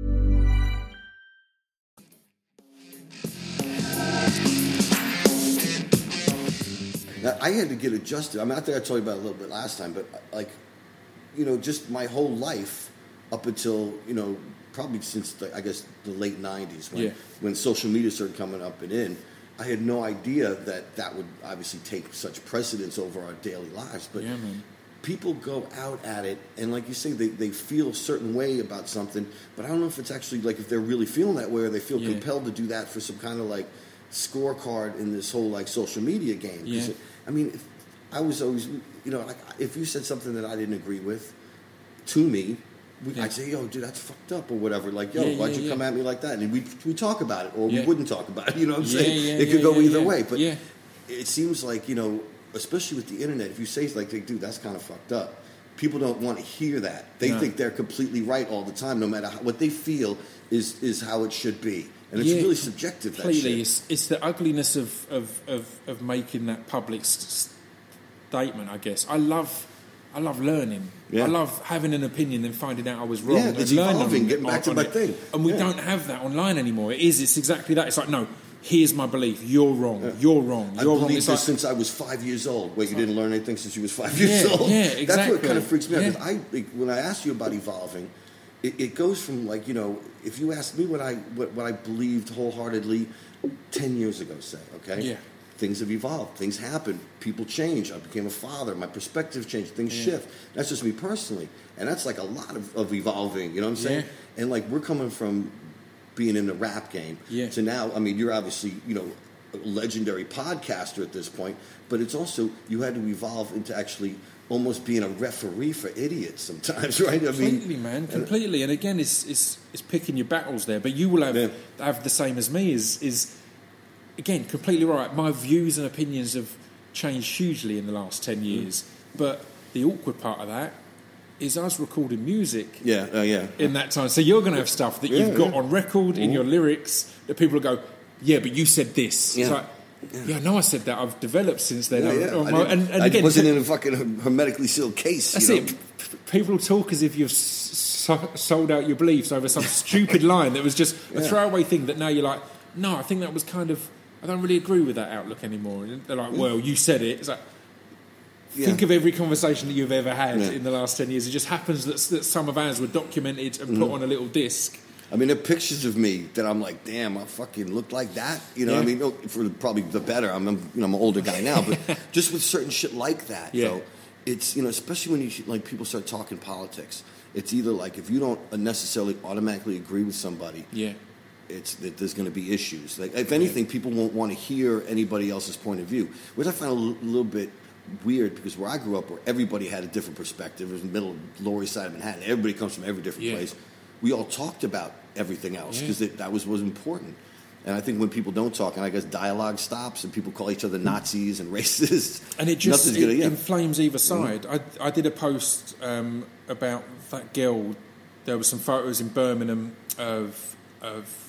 Now, I had to get adjusted. I mean, I think I told you about it a little bit last time, but like, you know, just my whole life up until, you know, probably since, the, I guess, the late nineties, when, yeah. when social media started coming up and in, I had no idea that that would obviously take such precedence over our daily lives. But yeah, man. People go out at it, and like you say, they, they feel a certain way about something, but I don't know if it's actually, like, if they're really feeling that way, or they feel yeah. compelled to do that for some kind of, like, scorecard in this whole, like, social media game. Yeah. It, I mean, if, I was always, you know, like, if you said something that I didn't agree with, to me, We, yeah. I'd say, yo, dude, that's fucked up, or whatever. Like, yo, yeah, why'd yeah, you yeah. come at me like that? And we we talk about it, or yeah. we wouldn't talk about it. You know what I'm yeah, saying? Yeah, it could yeah, go yeah, either yeah. way. But yeah. it seems like, you know, especially with the internet, if you say, like, dude, that's kind of fucked up, people don't want to hear that. They no. think they're completely right all the time, no matter how, what they feel is is how it should be. And it's yeah, really subjective, that completely. shit. It's, it's the ugliness of, of, of, of making that public st- statement, I guess. I love... I love learning. Yeah. I love having an opinion and finding out I was wrong. Yeah, and it's learning evolving, getting back to my it. thing. And we yeah. don't have that online anymore. It is, it's exactly that. It's like, no, here's my belief. You're wrong. Yeah. You're wrong. You're I wrong. believe It's this like, since I was five years old. Wait, you didn't learn anything since you was five years yeah, old? Yeah, exactly. That's what kind of freaks me out. Yeah. 'Cause I, when I asked you about evolving, it, it goes from, like, you know, if you asked me what I what, what I believed wholeheartedly ten years ago, say, okay? Yeah. Things have evolved. Things happen. People change. I became a father. My perspective changed. Things yeah. shift. That's just me personally. And that's like a lot of, of evolving. You know what I'm saying? Yeah. And like we're coming from being in the rap game yeah. to now, I mean, you're obviously, you know, a legendary podcaster at this point, but it's also, you had to evolve into actually almost being a referee for idiots sometimes, right? I completely, mean, man, completely. And again, it's, it's, it's picking your battles there. But you will have, yeah. have the same as me is... is again, completely right. My views and opinions have changed hugely in the last ten years. Mm. But the awkward part of that is us recording music yeah, uh, yeah. in that time. So you're going to have stuff that yeah, you've got yeah. on record in Ooh. your lyrics that people will go, yeah, but you said this. Yeah. It's like, yeah. yeah, I know I said that. I've developed since then. Yeah, yeah. Oh, I and, and I again, wasn't in a fucking hermetically sealed case. That's you know? it. People talk as if you've so- sold out your beliefs over some stupid line that was just a yeah. throwaway thing that now you're like, no, I think that was kind of... I don't really agree with that outlook anymore. And they're like, well, you said it. It's like, yeah. think of every conversation that you've ever had yeah. in the last ten years. It just happens that, that some of ours were documented and mm-hmm. put on a little disc. I mean, there are pictures of me that I'm like, damn, I fucking look like that. You know, yeah. I mean, no, for probably the better. I'm, you know, I'm an older guy now, but just with certain shit like that, yeah. though, it's, you know, especially when you like people start talking politics. It's either like if you don't necessarily automatically agree with somebody, yeah. it's that there's going to be issues. Like, if anything, yeah. people won't want to hear anybody else's point of view, which I find a l- little bit weird because where I grew up, where everybody had a different perspective, it was in the middle of Lower East Side of Manhattan. Everybody comes from every different yeah. place. We all talked about everything else because yeah. that was was important. And I think when people don't talk, and I guess dialogue stops, and people call each other Nazis and racists, and it just it gonna, yeah. inflames either side. Mm-hmm. I I did a post um, about that girl. There were some photos in Birmingham of of.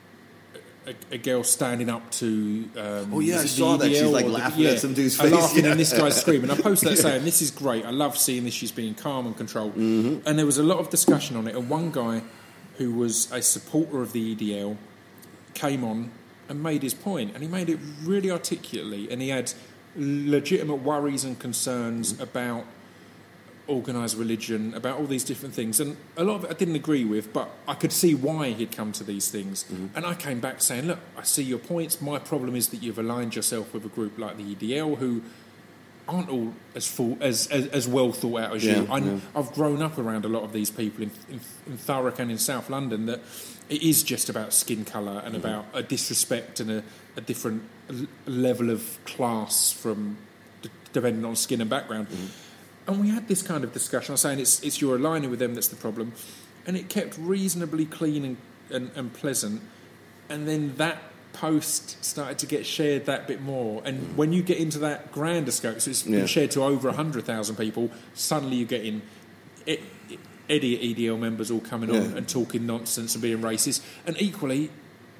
A, a girl standing up to um, oh yeah I the saw that she's like the, laughing yeah, at some dude's face laughing yeah. and this guy's screaming. I posted that saying this is great, I love seeing this, she's being calm and controlled. Mm-hmm. And there was a lot of discussion on it, and one guy who was a supporter of the E D L came on and made his point, and he made it really articulately, and he had legitimate worries and concerns mm-hmm. about organised religion, about all these different things, and a lot of it I didn't agree with, but I could see why he'd come to these things. Mm-hmm. And I came back saying, look, I see your points. My problem is that you've aligned yourself with a group like the E D L who aren't all as full, as, as as well thought out as Yeah, you. I, yeah. I've grown up around a lot of these people in, in, in Thurrock and in South London that it is just about skin colour and Mm-hmm. about a disrespect and a, a different l- level of class from d- depending on skin and background. Mm-hmm. And we had this kind of discussion. I was saying it's it's your aligning with them that's the problem, and it kept reasonably clean and, and, and pleasant. And then that post started to get shared that bit more. And when you get into that grander scope, so it's been Yeah. shared to over one hundred thousand people, suddenly you're getting I- I- idiot E D L members all coming on Yeah. and talking nonsense and being racist. And equally,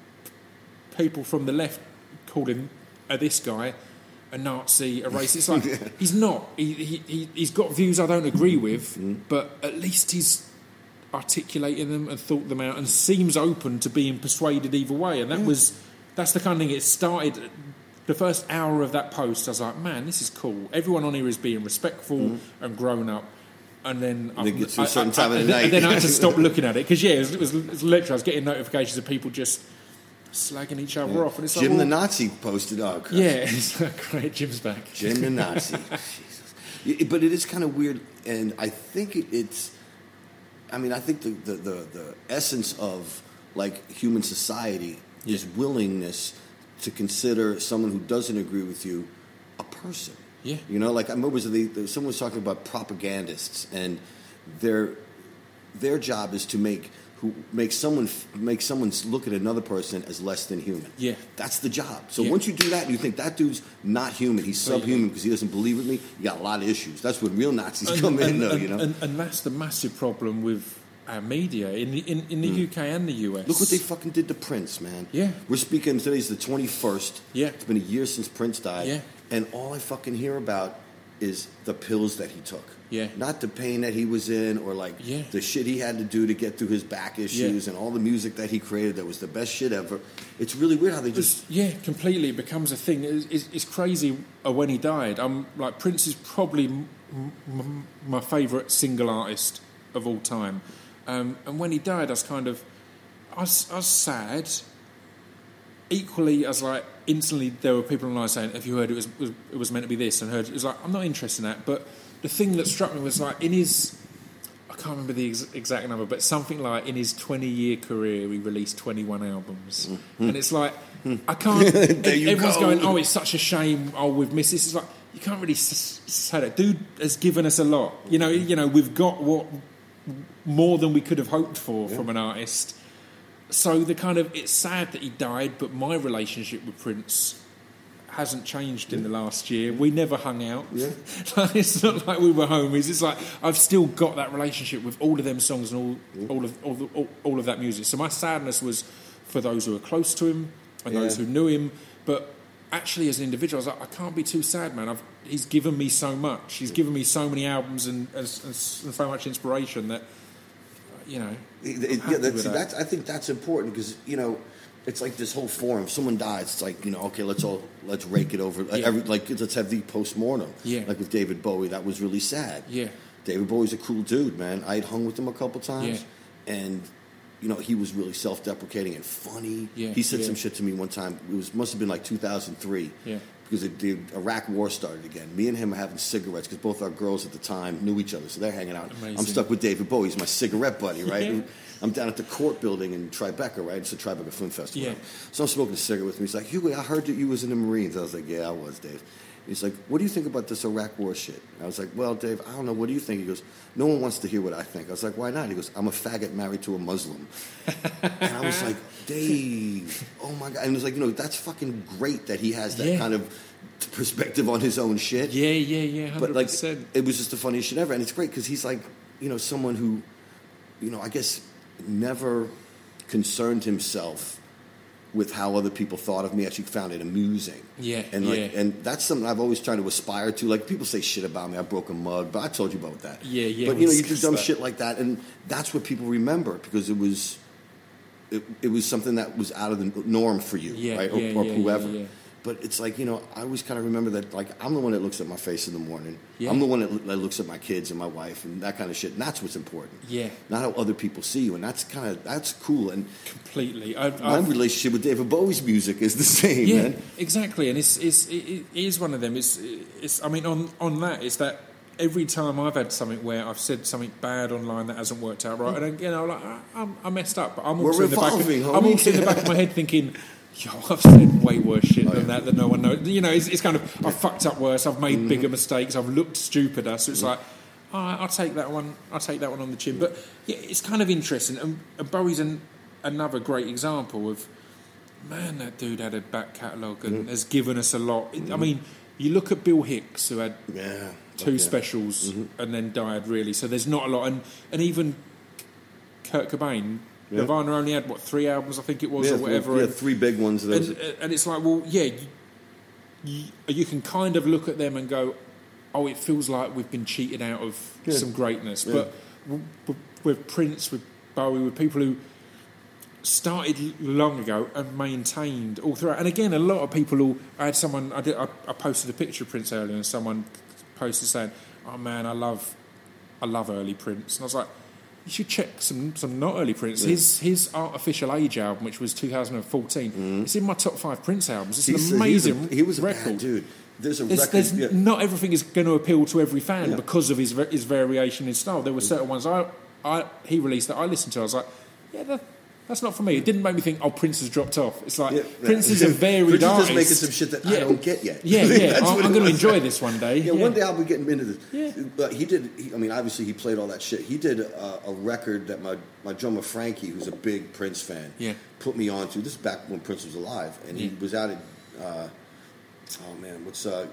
people from the left calling uh, this guy a Nazi, a racist. It's like, Yeah. he's not. He, he, he, he's got views I don't agree with, Mm-hmm. but at least he's articulating them and thought them out and seems open to being persuaded either way. And that was, that's the kind of thing, it started, the first hour of that post, I was like, man, this is cool. Everyone on here is being respectful and grown up. And then, And it gets to I- a certain I- time I- of the and night. then I had to stop looking at it because yeah, it was, it was, it was literally I was getting notifications of people just slagging each other off, and it's Jim like, the well, Nazi posted, oh, Christ. yeah, it's like, great, Jim's back. Jim the Nazi. Jesus. Yeah, But it is kind of weird, and I think it, it's. I mean, I think the, the, the, the essence of like human society is willingness to consider someone who doesn't agree with you a person. Yeah. You know, like I remember the, the, someone was talking about propagandists, and their their job is to make who make someone make someone look at another person as less than human. Yeah. That's the job. So Yeah. once you do that and you think that dude's not human, he's Right. subhuman because he doesn't believe with me, you got a lot of issues. That's when real Nazis And- come in, and, though, and, you know. and, and that's the massive problem with our media in the, in, in the U K and the U S. Look what they fucking did to Prince, man. Yeah. We're speaking, today's the twenty-first. Yeah. It's been a year since Prince died. Yeah. And all I fucking hear about is the pills that he took. Yeah. Not the pain that he was in or like Yeah. the shit he had to do to get through his back issues Yeah. and all the music that he created that was the best shit ever. It's really weird how they just... It's- yeah, completely. It becomes a thing. It's, it's, it's crazy uh, when he died. I'm like Prince is probably m- m- my favourite single artist of all time. Um, and when he died, I was kind of, I was, I was sad. Equally, I was like, instantly there were people online saying, "Have you heard it was, was it was meant to be this?" And heard it was like, I'm not interested in that. But the thing that struck me was like in his, I can't remember the ex- exact number, but something like in his twenty-year career, he released twenty-one albums, and it's like I can't. There you everyone's go. going, "Oh, it's such a shame. Oh, we've missed this." It's like you can't really s- say that. Dude has given us a lot. You know, you know, we've got what more than we could have hoped for from an artist. So the kind of it's sad that he died, but my relationship with Prince hasn't changed in the last year. We never hung out. Yeah. Like, it's not like we were homies. It's like I've still got that relationship with all of them songs and all all of all, the, all, all of that music. So my sadness was for those who were close to him and Yeah. those who knew him. But actually, as an individual, I was like, I can't be too sad, man. I've, he's given me so much. He's given me so many albums and, and, and so much inspiration that. You know, It- I'm it- happy yeah, that's, with see, that. that's, I think that's important because, you know, it's like this whole forum. If someone dies, it's like, you know, okay, let's all, let's rake it over. Yeah. Every, like, let's have the post-mortem. Yeah. Like with David Bowie, that was really sad. Yeah. David Bowie's a cool dude, man. I had hung with him a couple times. Yeah. And, you know, he was really self-deprecating and funny. Yeah, He said yeah. some shit to me one time. It was must have been like two thousand three. Yeah. Because it, the Iraq war started again. Me and him are having cigarettes because both our girls at the time knew each other, so they're hanging out. Amazing. I'm stuck with David Bowie. He's my cigarette buddy, right? Yeah. And I'm down at the Court Building in Tribeca, right? It's a Tribeca Film Festival. Yeah. So I'm smoking a cigarette with him. He's like, Huey, I heard that you was in the Marines. I was like, yeah, I was, Dave. He's like, what do you think about this Iraq war shit? I was like, well, Dave, I don't know. What do you think? He goes, no one wants to hear what I think. I was like, why not? He goes, I'm a faggot married to a Muslim. And I was like, Dave, oh my God. And it was like, you know, that's fucking great that he has that Yeah. kind of perspective on his own shit. Yeah, yeah, yeah, one But hundred like, percent. it was just the funniest shit ever. And it's great because he's like, you know, someone who, you know, I guess never concerned himself with how other people thought of me. Actually found it amusing. Yeah, and like, yeah. and that's something I've always tried to aspire to. Like people say shit about me. I broke a mug, but I told you about that. Yeah, yeah, But you know, we you do discussed dumb that. shit like that, and that's what people remember because it was, it, it was something that was out of the norm for you, Yeah, right, or, yeah, or yeah, whoever. yeah, yeah. But it's like, you know, I always kind of remember that, like, I'm the one that looks at my face in the morning. Yeah. I'm the one that, that looks at my kids and my wife and that kind of shit. And that's what's important. Yeah. Not how other people see you. And that's kind of, that's cool. And completely. I've, my I've, relationship with David Bowie's music is the same, yeah, man. Exactly. And it's, it's, it, it is one of them. It's, it's, I mean, on, on that, it's that every time I've had something where I've said something bad online that hasn't worked out right, and again, I'm like, I, I messed up. But I'm also, We're in the, back of, homie. I'm also in the back of my head thinking, yo, I've said way worse shit Oh, than yeah. that that no one knows. You know, it's, it's kind of, I've fucked up worse, I've made Mm-hmm. bigger mistakes, I've looked stupider, so it's like, oh, I'll take that one, I'll take that one on the chin. But yeah, it's kind of interesting, and, and Bowie's an, another great example of, man, that dude had a back catalogue and Mm-hmm. has given us a lot. I mean, you look at Bill Hicks, who had Yeah. two Okay. specials Mm-hmm. and then died, really, so there's not a lot. And, and even Kurt Cobain, Yeah. Nirvana only had, what, three albums, I think it was, Yeah, or whatever. yeah, and, three big ones. Of those. and, and it's like, well, yeah, you, you, you can kind of look at them and go, oh, it feels like we've been cheated out of Yeah. some greatness. Yeah. But w- w- with Prince, with Bowie, with people who started long ago and maintained all throughout. And again, a lot of people who, I had someone, I, did, I, I posted a picture of Prince earlier and someone posted saying, oh man, I love, I love early Prince. And I was like, you should check some, some not early Prince. Yeah. His his Artificial Age album, which was two thousand fourteen, mm. it's in my top five Prince albums. It's He's- an amazing he's a, he was a record. bad dude. There's a There's, record. there's yeah. Not everything is going to appeal to every fan Yeah. because of his his variation in style. There were certain ones I, I he released that I listened to. I was like, yeah, that, that's not for me. It didn't make me think, oh, Prince has dropped off. It's like Yeah, Prince yeah. is a varied Prince is artist. just making some shit that I don't get yet. Yeah, yeah. That's I'm, what I'm it going to was. enjoy this one day. Yeah, one day I'll be getting into this. Yeah. But he did, he, I mean, obviously he played all that shit. He did a, a record that my, my drummer Frankie, who's a big Prince fan, Yeah. put me on to. This is back when Prince was alive. And he Yeah. was out at, uh, oh man, what's, uh,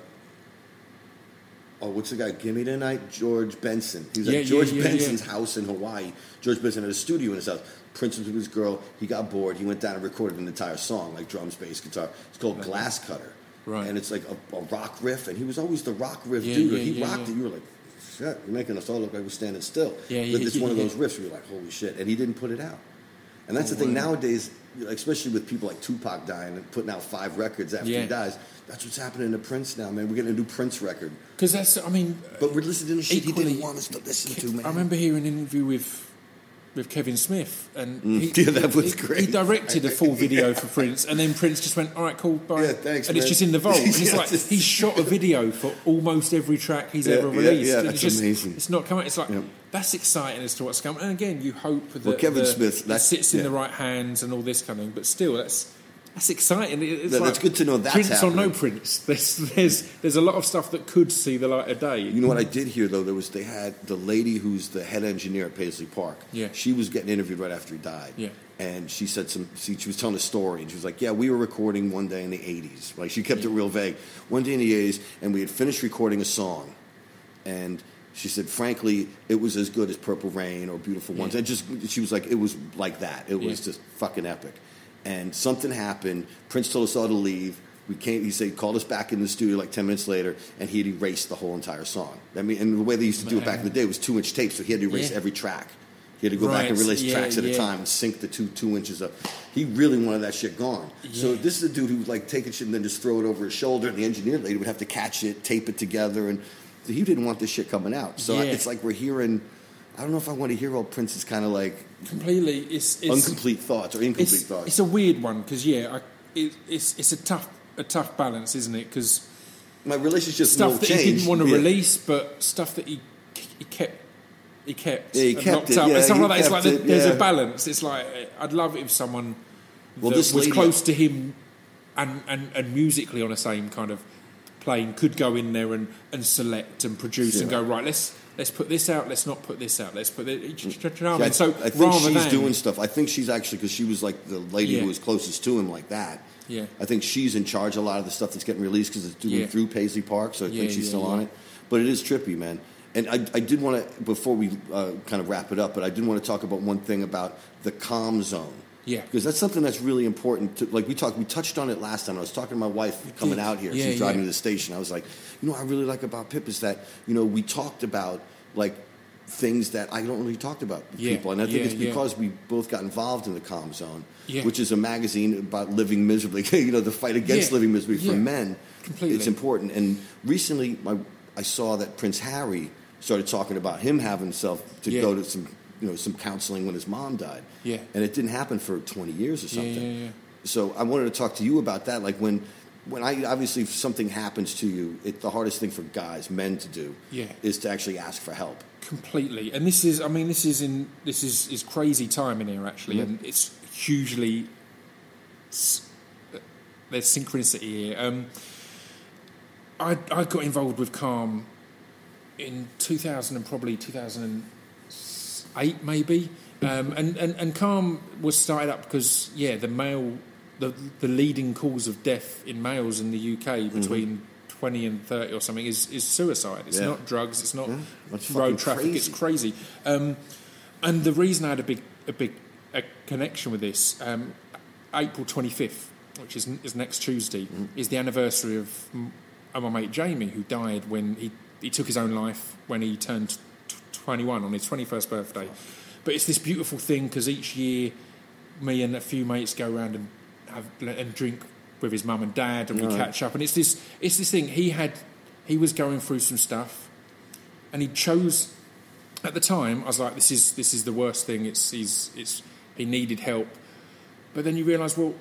oh, what's the guy? Gimme Tonight? George Benson. He was Yeah, at George yeah, yeah, Benson's yeah. house in Hawaii. George Benson had a studio in his house. Prince was with his girl. He got bored. He went down and recorded an entire song, like drums, bass, guitar. It's called Glass Cutter. Right. And it's like a, a rock riff. And he was always the rock riff Yeah, dude. yeah, he yeah, rocked yeah. it. You were like, shit, you're making us all look like we're standing still. Yeah, but yeah, it's yeah, one of yeah. those riffs where you're like, holy shit. And he didn't put it out. And that's Oh, the thing wow. nowadays, especially with people like Tupac dying and putting out five records after Yeah. he dies. That's what's happening to Prince now, man. We're getting a new Prince record. Because that's, I mean... But we're listening to shit he equally- didn't want us to listen to, man. I remember hearing an interview with with Kevin Smith, and Mm. he, Yeah, that was he, great. He directed a full video for Prince, and then Prince just went, "All right, cool, bye." Yeah, thanks, and man. it's just in the vault. And it's Yeah, like just- he shot a video for almost every track he's Yeah, ever yeah, released. yeah, and that's it's just, amazing. It's not coming. It's like Yeah. that's exciting as to what's coming. And again, you hope that Well, Kevin the, Smith, it that's- sits in yeah. the right hands and all this kind of thing. But still, that's. That's exciting. It- It's That- like that's good to know that's Prince or no happening. Prince. There's, there's, there's a lot of stuff that could see the light of day. You know what I did hear though? There was they had the lady who's the head engineer at Paisley Park. Yeah. She was getting interviewed right after he died. Yeah. And she said some. She, she was telling a story, and she was like, "Yeah, we were recording one day in the eighties. Like she kept it real vague. One day in the eighties, and we had finished recording a song, and." She said, frankly, it was as good as Purple Rain or Beautiful Ones. Yeah. And just, she was like, it was like that. It was Yeah. just fucking epic. And something happened. Prince told us all to leave. We came. He said, called us back in the studio like ten minutes later, and he had erased the whole entire song. I mean, and the way they used to do it back in the day was two-inch tape, so he had to erase Yeah. every track. He had to go back and Right, release yeah, tracks at a yeah. time and sync the two two inches up. He really wanted that shit gone. So Yeah. this is a dude who would like take it shit and then just throw it over his shoulder, and the engineer lady would have to catch it, tape it together, and he didn't want this shit coming out. So Yeah. it's like we're hearing. I don't know if I want to hear all Prince's kind of like Completely, it's, it's incomplete thoughts or incomplete it's, thoughts. It's a weird one because yeah, I, it, it's it's a tough a tough balance, isn't it? Because My relationship stuff won't that change. he didn't want to Yeah. release, but stuff that he he kept he kept Yeah, he and kept locked it, up yeah, and stuff he like that. It's like kept the- it, there's yeah. a balance. It's like I'd love it if someone Well, that this was lady- close to him and, and, and musically on the same kind of plane could go in there and, and select and produce and Yeah. go right. Let's let's put this out. Let's not put this out. Let's put it. Do you know what I Yeah, mean? So I think rather she's than, doing stuff. I think she's actually because she was like the lady Yeah. who was closest to him, like that. Yeah. I think she's in charge of a lot of the stuff that's getting released because it's doing Yeah. through Paisley Park. So I Yeah, think she's yeah, still yeah. on it. But it is trippy, man. And I, I did want to before we uh, kind of wrap it up, but I did want to talk about one thing about the calm zone. Yeah. Because that's something that's really important. To, like we talked, we touched on it last time. I was talking to my wife coming did. out here. Yeah, She's driving yeah. to the station. I was like, you know, what I really like about Pip is that you know we talked about like things that I don't really talk about with Yeah, people. And I think yeah, it's yeah. because we both got involved in the Calm Zone, Yeah. which is a magazine about living miserably, you know, the fight against Yeah, living miserably for yeah, men. completely. It's important. And recently my, I saw that Prince Harry started talking about him having himself to Yeah. go to some, you know, some counseling when his mom died. Yeah. And it didn't happen for twenty years or Yeah, something. yeah, yeah. So I wanted to talk to you about that. Like when, when I obviously if something happens to you, it, the hardest thing for guys, men to do, Yeah. is to actually ask for help. Completely, and this is, I mean, this is in this is, is crazy time in here actually, Mm-hmm. and it's hugely s- there's synchronicity here. Um, I I got involved with Calm in two thousand and probably two thousand eight maybe, um, and, and and Calm was started up because yeah, the male the the leading cause of death in males in the U K between twenty and thirty or something is, is suicide. It's Yeah. not drugs. It's not Yeah, that's road fucking traffic. crazy. It's crazy. Um, and the reason I had a big a big a connection with this, um, April twenty-fifth, which is is next Tuesday, Mm. is the anniversary of, m- of my mate Jamie, who died when he he took his own life when he turned t- twenty-one on his twenty-first birthday. But it's this beautiful thing because each year, me and a few mates go around and have and drink with his mum and dad, and we Right. catch up. And it's this it's this thing. He had he was going through some stuff, and he chose. At the time, I was like, "This is this is the worst thing." It's he's it's he needed help, but then you realise, well,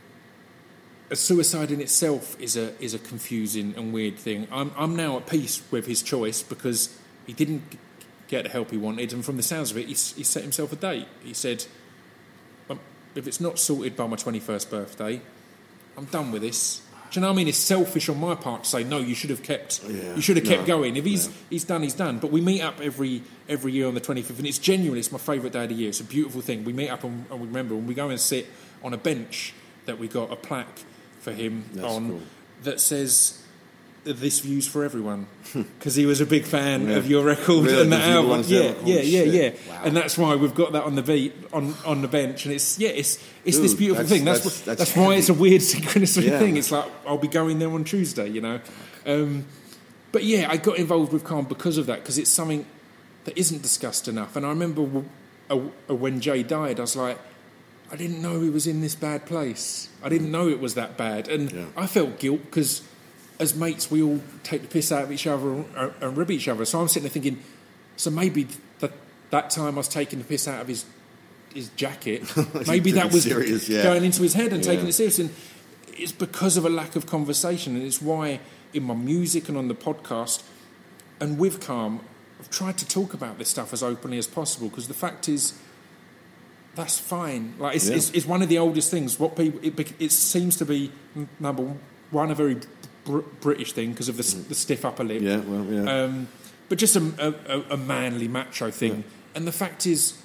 a suicide in itself is a is a confusing and weird thing. I'm I'm now at peace with his choice because he didn't get the help he wanted, and from the sounds of it, he, he set himself a date. He said, um, "If it's not sorted by my twenty-first birthday, I'm done with this." Do you know what I mean? It's selfish on my part to say no. You should have kept. Yeah. You should have kept No. going. If he's Yeah. he's done, he's done. But we meet up every every year on the twenty-fifth, and it's genuine. It's my favourite day of the year. It's a beautiful thing. We meet up and, and we remember, and we go and sit on a bench that we got a plaque for him That's on cool. that says "This view's for everyone," because he was a big fan Yeah. of your record Really? and The that View album. Belongs to Yeah, Everyone. yeah, Holy yeah, yeah. shit. Wow. And that's why we've got that on the beat on, on the bench, and it's yeah, it's it's this Dude, beautiful that's- thing. That's that's- wh- that's that's, why it's a heavy. weird synchronicity Yeah. thing. It's like I'll be going there on Tuesday, you know. Um, but yeah, I got involved with Calm because of that, because it's something that isn't discussed enough. And I remember w- uh, uh, when Jay died, I was like, I didn't know he was in this bad place. I didn't know it was that bad, and Yeah. I felt guilt because as mates we all take the piss out of each other and, and, and rib each other. So I'm sitting there thinking, so maybe that that time I was taking the piss out of his his jacket, maybe took that it was serious, yeah. going into his head and Yeah. taking it serious. And it's because of a lack of conversation, and it's why in my music and on the podcast and with Calm, I've tried to talk about this stuff as openly as possible, because the fact is, that's fine. Like it's, Yeah. it's, it's one of the oldest things. What people it, bec- it seems to be n- number one a very br- British thing because of the, s the stiff upper lip. Yeah, well, yeah. Um, but just a, a, a manly macho thing. And the fact is,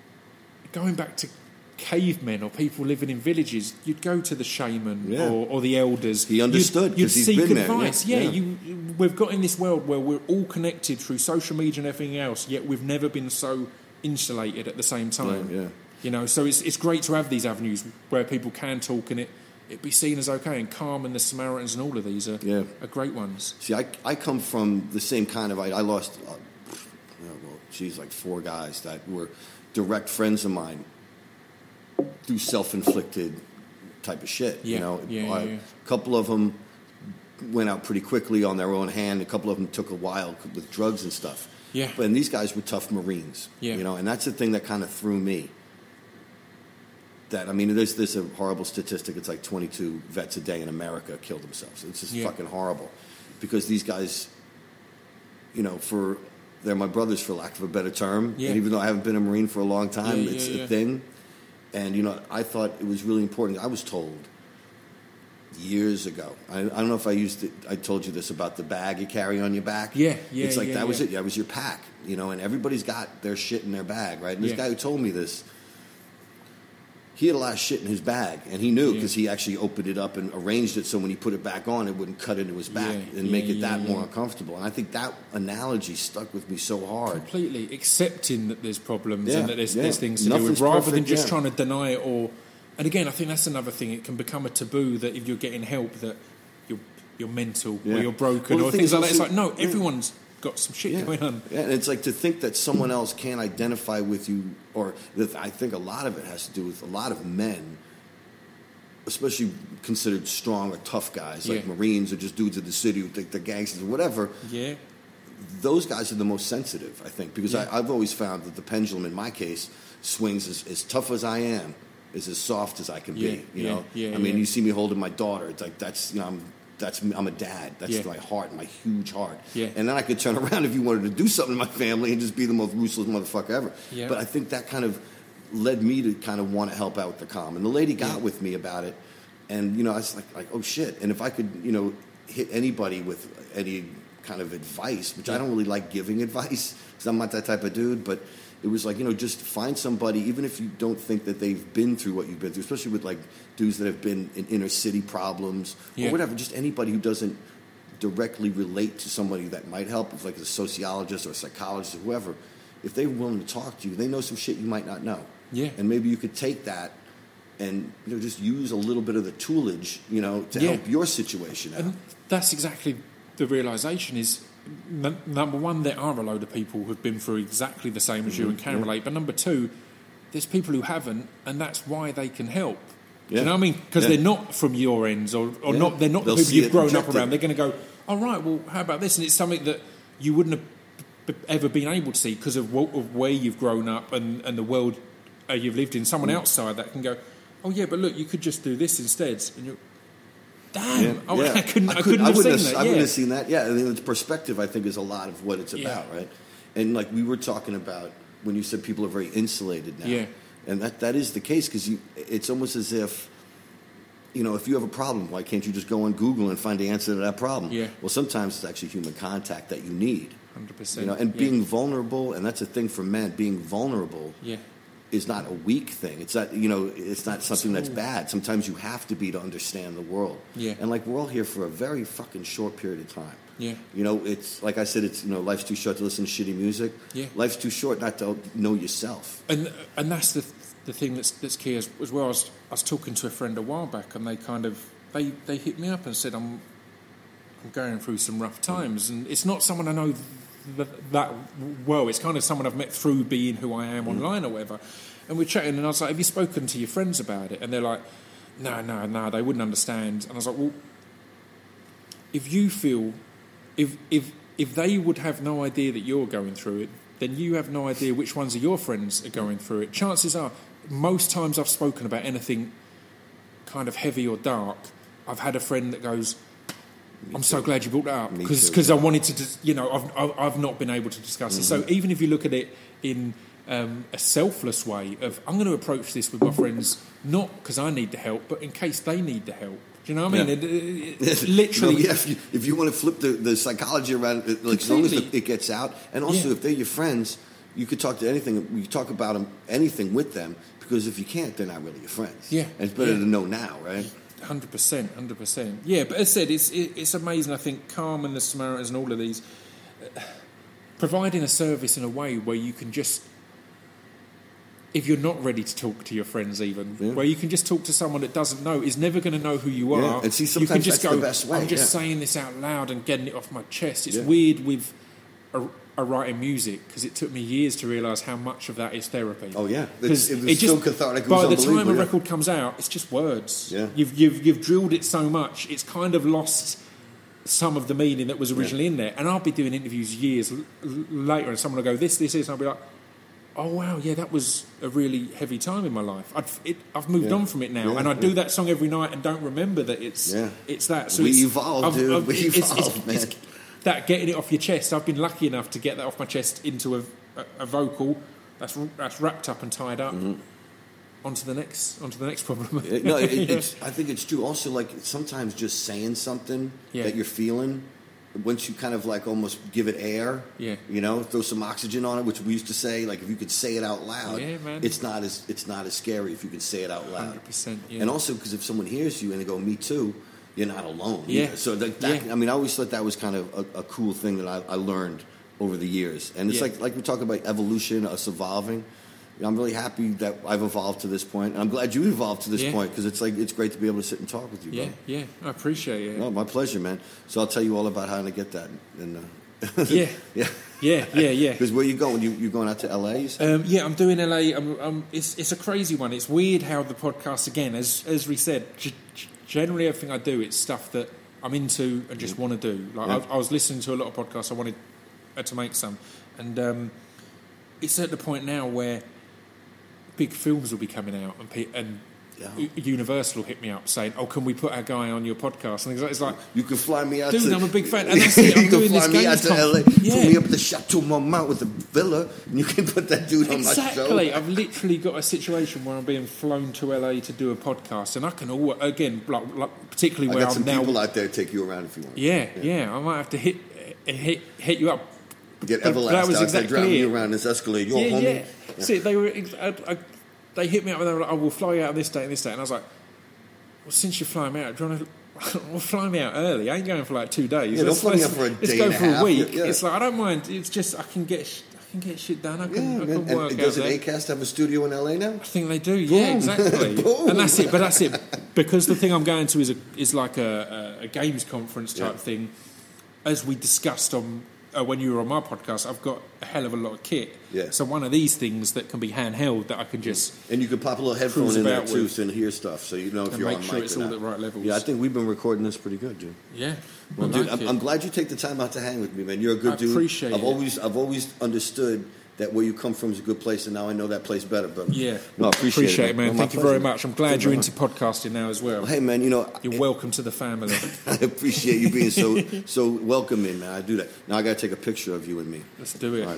going back to cavemen or people living in villages, you'd go to the shaman Yeah. or, or the elders. He understood, You'd, you'd 'cause he's seek been there, advice. yeah, Yeah, yeah. You, we've got in this world where we're all connected through social media and everything else, yet we've never been so insulated at the same time. Yeah, yeah. You know, so it's it's great to have these avenues where people can talk and it it be seen as okay. And Calm and the Samaritans and all of these are Yeah. are great ones. See, I, I come from the same kind of. I, I lost, uh, you know, well, geez, like four guys that were direct friends of mine through self-inflicted type of shit. Yeah, You know, yeah, yeah, I- yeah. a couple of them went out pretty quickly on their own hand. A couple of them took a while with drugs and stuff. Yeah. But and these guys were tough Marines. Yeah. You know, and that's the thing that kind of threw me. That I mean, there's there's a horrible statistic. It's like twenty-two vets a day in America kill themselves. It's just Yeah. fucking horrible, because these guys, you know, for they're my brothers, for lack of a better term. Yeah. And even though I haven't been a Marine for a long time, Yeah, yeah, it's yeah. a thing. And you know, I thought it was really important. I was told years ago. I, I don't know if I used it. I told you this about the bag you carry on your back. Yeah, yeah, It's like yeah, that was yeah. it. That was your pack. You know, and everybody's got their shit in their bag, right? And this Yeah. guy who told me this, he had a lot of shit in his bag, and he knew Yeah. because he actually opened it up and arranged it so when he put it back on, it wouldn't cut into his back Yeah, and yeah, make it yeah, that yeah. more uncomfortable. And I think that analogy stuck with me so hard. Completely accepting that there's problems Yeah, and that there's, yeah. there's things to Nothing's do with, rather than perfect, just yeah. trying to deny it. Or, and again, I think that's another thing. It can become a taboo that if you're getting help, that you're you're mental Yeah. or you're broken Well, the or thing things is like that. It's also- like no, yeah. everyone's got some shit yeah. going on. Yeah, and it's like to think that someone else can't identify with you, or that I think a lot of it has to do with a lot of men, especially considered strong or tough guys, like yeah. Marines or just dudes of the city who think they're gangsters or whatever. Yeah. Those guys are the most sensitive, I think, because yeah. I, I've always found that the pendulum, in my case, swings as, as tough as I am, is as soft as I can yeah. be. You yeah. know, yeah. I mean, yeah. you see me holding my daughter. It's like that's you know, I'm that's I'm a dad. That's yeah. my heart, my huge heart. Yeah. And then I could turn around if you wanted to do something in my family and just be the most ruthless motherfucker ever. Yeah. But I think that kind of led me to kind of want to help out with the calm. And the lady got yeah. with me about it. And, you know, I was like, like, oh, shit. And if I could, you know, hit anybody with any kind of advice, which yeah. I don't really like giving advice because I'm not that type of dude, but it was like, you know, just find somebody, even if you don't think that they've been through what you've been through, especially with, like, dudes that have been in inner city problems yeah. or whatever, just anybody who doesn't directly relate to somebody that might help, if like a sociologist or a psychologist or whoever, if they're willing to talk to you, they know some shit you might not know. Yeah. And maybe you could take that and, you know, just use a little bit of the toolage, you know, to yeah. help your situation out. And that's exactly the realisation is, n- number one, there are a load of people who've been through exactly the same as mm-hmm. you and can yeah. relate. But number two, there's people who haven't, and that's why they can help. Yeah. Do you know what I mean? Because yeah. they're not from your ends, or, or yeah. not. They're not They'll the people you've grown up around. They're going to go, all right, well, how about this? And it's something that you wouldn't have b- ever been able to see because of, what, of where you've grown up and, and the world uh, you've lived in. Someone mm. outside that can go, oh yeah, but look, you could just do this instead. And you're, damn, yeah. oh, Yeah. I couldn't, I, I, could, couldn't I have seen have, that. I yeah. wouldn't have seen that. Yeah, I mean, it's perspective, I think, is a lot of what it's Yeah. about, right? And like we were talking about when you said people are very insulated now, Yeah. and that that is the case because you, it's almost as if, you know, if you have a problem, why can't you just go on Google and find the answer to that problem? Yeah. Well, sometimes it's actually human contact that you need. one hundred percent. You know, and yeah. being vulnerable, and that's a thing for men, being vulnerable yeah. is not a weak thing. It's not, you know, it's not something that's bad. Sometimes you have to be to understand the world. Yeah. And like we're all here for a very fucking short period of time. Yeah. You know, it's like I said, it's, you know, life's too short to listen to shitty music. Yeah. Life's too short not to know yourself. And and that's the the thing that's that's key as, as well. I was, I was talking to a friend a while back, and they kind of they, they hit me up and said, I'm I'm going through some rough times, and it's not someone I know th- that well. It's kind of someone I've met through being who I am mm. online or whatever. And we're chatting, and I was like, have you spoken to your friends about it? And they're like, no, no, no, they wouldn't understand. And I was like, well, if you feel, if if if they would have no idea that you're going through it, then you have no idea which ones of your friends are going through it. Chances are, most times I've spoken about anything kind of heavy or dark, I've had a friend that goes, I'm so glad you brought that up, because I wanted to, dis- you know, I've, I've I've not been able to discuss mm-hmm. it. So even if you look at it in um, a selfless way of, I'm going to approach this with my friends, not because I need the help, but in case they need the help. Do you know what I mean? Yeah. It, it, it, literally. No, yeah, if, you, if you want to flip the, the psychology around, it, like, as long as the, it gets out, and also Yeah. if they're your friends, you could talk to anything, you could talk about them, anything with them, because if you can't, they're not really your friends. Yeah. And it's better Yeah. to know now, right? one hundred percent, one hundred percent. Yeah, but as I said, it's it, it's amazing. I think Calm and the Samaritans and all of these, uh, providing a service in a way where you can just, if you're not ready to talk to your friends even, Yeah. where you can just talk to someone that doesn't know, is never going to know who you are. Yeah. And see, you sometimes can just that's go, the best way, I'm just yeah. saying this out loud and getting it off my chest. It's Yeah. weird with a, a writing music, because it took me years to realise how much of that is therapy. Oh, yeah. Because It's- it was so cathartic, it was by the time a unbelievable, yeah. record comes out, it's just words. Yeah. You've, you've, you've drilled it so much, it's kind of lost some of the meaning that was originally Yeah. in there. And I'll be doing interviews years l- later, and someone will go, this, this, this, and I'll be like, oh, wow, yeah, that was a really heavy time in my life. I've, it, I've moved Yeah. on from it now, Yeah, and I yeah. do that song every night and don't remember that it's Yeah. it's that. So We it's, evolved, I've- dude. I've- We it's- it's- evolved, man. it's that getting it off your chest. I've been lucky enough to get that off my chest into a, a, a vocal that's that's wrapped up and tied up. Mm-hmm. Onto the next, onto the next problem. It- no, it, Yeah. it's, I think it's true. Also, like, sometimes just saying something Yeah. that you're feeling, once you kind of, like, almost give it air, Yeah. you know, throw some oxygen on it, which we used to say, like, if you could say it out loud, Yeah, man. it's not as it's not as scary if you can say it out loud. one hundred percent, yeah. And also, because if someone hears you and they go, me too, you're not alone. Yeah. either. So, that, that, Yeah. I mean, I always thought that was kind of a, a cool thing that I, I learned over the years. And it's Yeah. like, like we talk about evolution, us evolving. You know, I'm really happy that I've evolved to this point, and I'm glad you evolved to this Yeah. point, because it's like it's great to be able to sit and talk with you. Yeah, bro. yeah, I appreciate it. No, my pleasure, man. So I'll tell you all about how to get that in, uh, Yeah. yeah. Yeah, yeah, yeah. Because where you going? You you going out to L A? Um, yeah, I'm doing L A. I'm, I'm, it's it's a crazy one. It's weird how the podcast, again, as as we said, g- generally everything I do, it's stuff that I'm into and just want to do. Like Yeah. I, I was listening to a lot of podcasts. I wanted uh, to make some, and um, it's at the point now where big films will be coming out, and pe- and Yeah. U- Universal will hit me up saying, "Oh, can we put our guy on your podcast?" And things like it's like, You can fly me out dude, to... I'm a big fan. And that's it. I'm you can doing fly this me out games to L A. conference. Put Yeah. me up at the Chateau Marmont with the villa, and you can put that dude on my show. Exactly. I've literally got a situation where I'm being flown to L A to do a podcast, and I can all again, like, like particularly I where got some I'm now. people out there to take you around if you want. Yeah, yeah, I might have to hit hit hit you up. Get But Everlast that out was there exactly driving it. you around this Escalade. You're yeah, homie. yeah. See, they were. ex- I, I, they hit me up and they were like, "Oh, we'll fly you out this day and this day," and I was like, "Well, since you're flying me out, do you want to?" Well, fly me out early. I ain't going for like two days. Yeah, don't let's, fly me let's- out for a let's day go and a for a half. week. Yeah, yeah. It's like I don't mind. It's just I can get sh- I can get shit done. I can, Yeah, I man. can And, work and out does an there. Acast have a studio in L A now? I think they do. Yeah, Boom. exactly. Boom. And that's it. But that's it because the thing I'm going to is a, is like a, a, a games conference type Yeah. thing. As we discussed on uh, when you were on my podcast, I've got a hell of a lot of kit. Yeah. So one of these things that can be handheld that I can just. And you can pop a little headphone Cruise in there about too with. to hear stuff, so you know if And you're make on sure mic it's or all not. at right levels. Yeah, I think we've been recording this pretty good, dude. Yeah. Well, I dude, like I'm, it. I'm glad you take the time out to hang with me, man. You're a good I dude. appreciate I've it. always, I've always understood that where you come from is a good place, and now I know that place better. But Yeah. no, I appreciate, it, man. Well, my Thank you very pleasure. much. I'm glad Thank you're you into podcasting now as well. Well, hey, man, you know, You're welcome to the family. I appreciate you being so so welcoming, man. I do that. Now I got to take a picture of you and me. Let's do it.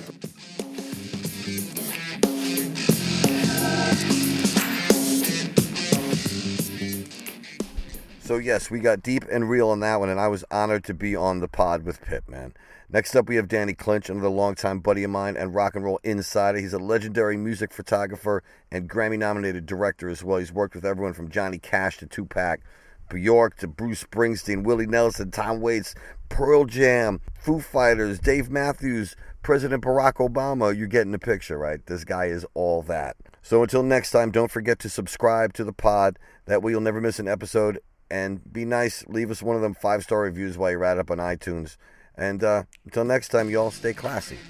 All right. So yes, we got deep and real on that one, and I was honored to be on the pod with Pip, man. Next up, we have Danny Clinch, another longtime buddy of mine and rock and roll insider. He's a legendary music photographer and Grammy-nominated director as well. He's worked with everyone from Johnny Cash to Tupac, Bjork to Bruce Springsteen, Willie Nelson, Tom Waits, Pearl Jam, Foo Fighters, Dave Matthews, President Barack Obama. You're getting the picture, right? This guy is all that. So until next time, don't forget to subscribe to the pod. That way you'll never miss an episode. And be nice. Leave us one of them five-star reviews while you're at up on iTunes. And uh, until next time, y'all stay classy.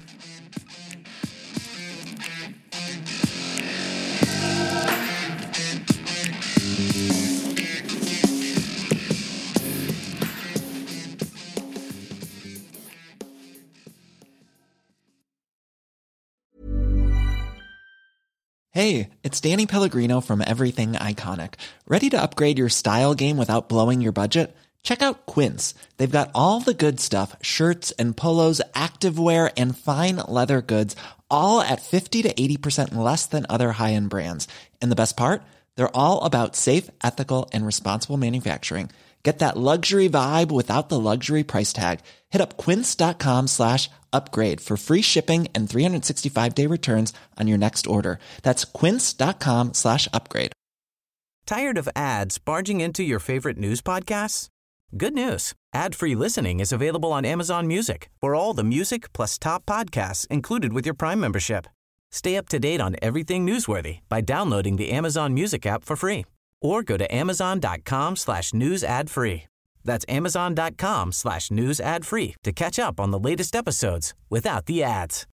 Hey, it's Danny Pellegrino from Everything Iconic. Ready to upgrade your style game without blowing your budget? Check out Quince. They've got all the good stuff, shirts and polos, activewear, and fine leather goods, all at fifty to eighty percent less than other high-end brands. And the best part? They're all about safe, ethical, and responsible manufacturing. Get that luxury vibe without the luxury price tag. Hit up quince.com slash upgrade for free shipping and three sixty-five day returns on your next order. That's quince.com slash upgrade. Tired of ads barging into your favorite news podcasts? Good news. Ad-free listening is available on Amazon Music for all the music plus top podcasts included with your Prime membership. Stay up to date on everything newsworthy by downloading the Amazon Music app for free or go to amazon.com slash news ad free. That's amazon.com slash news ad free to catch up on the latest episodes without the ads.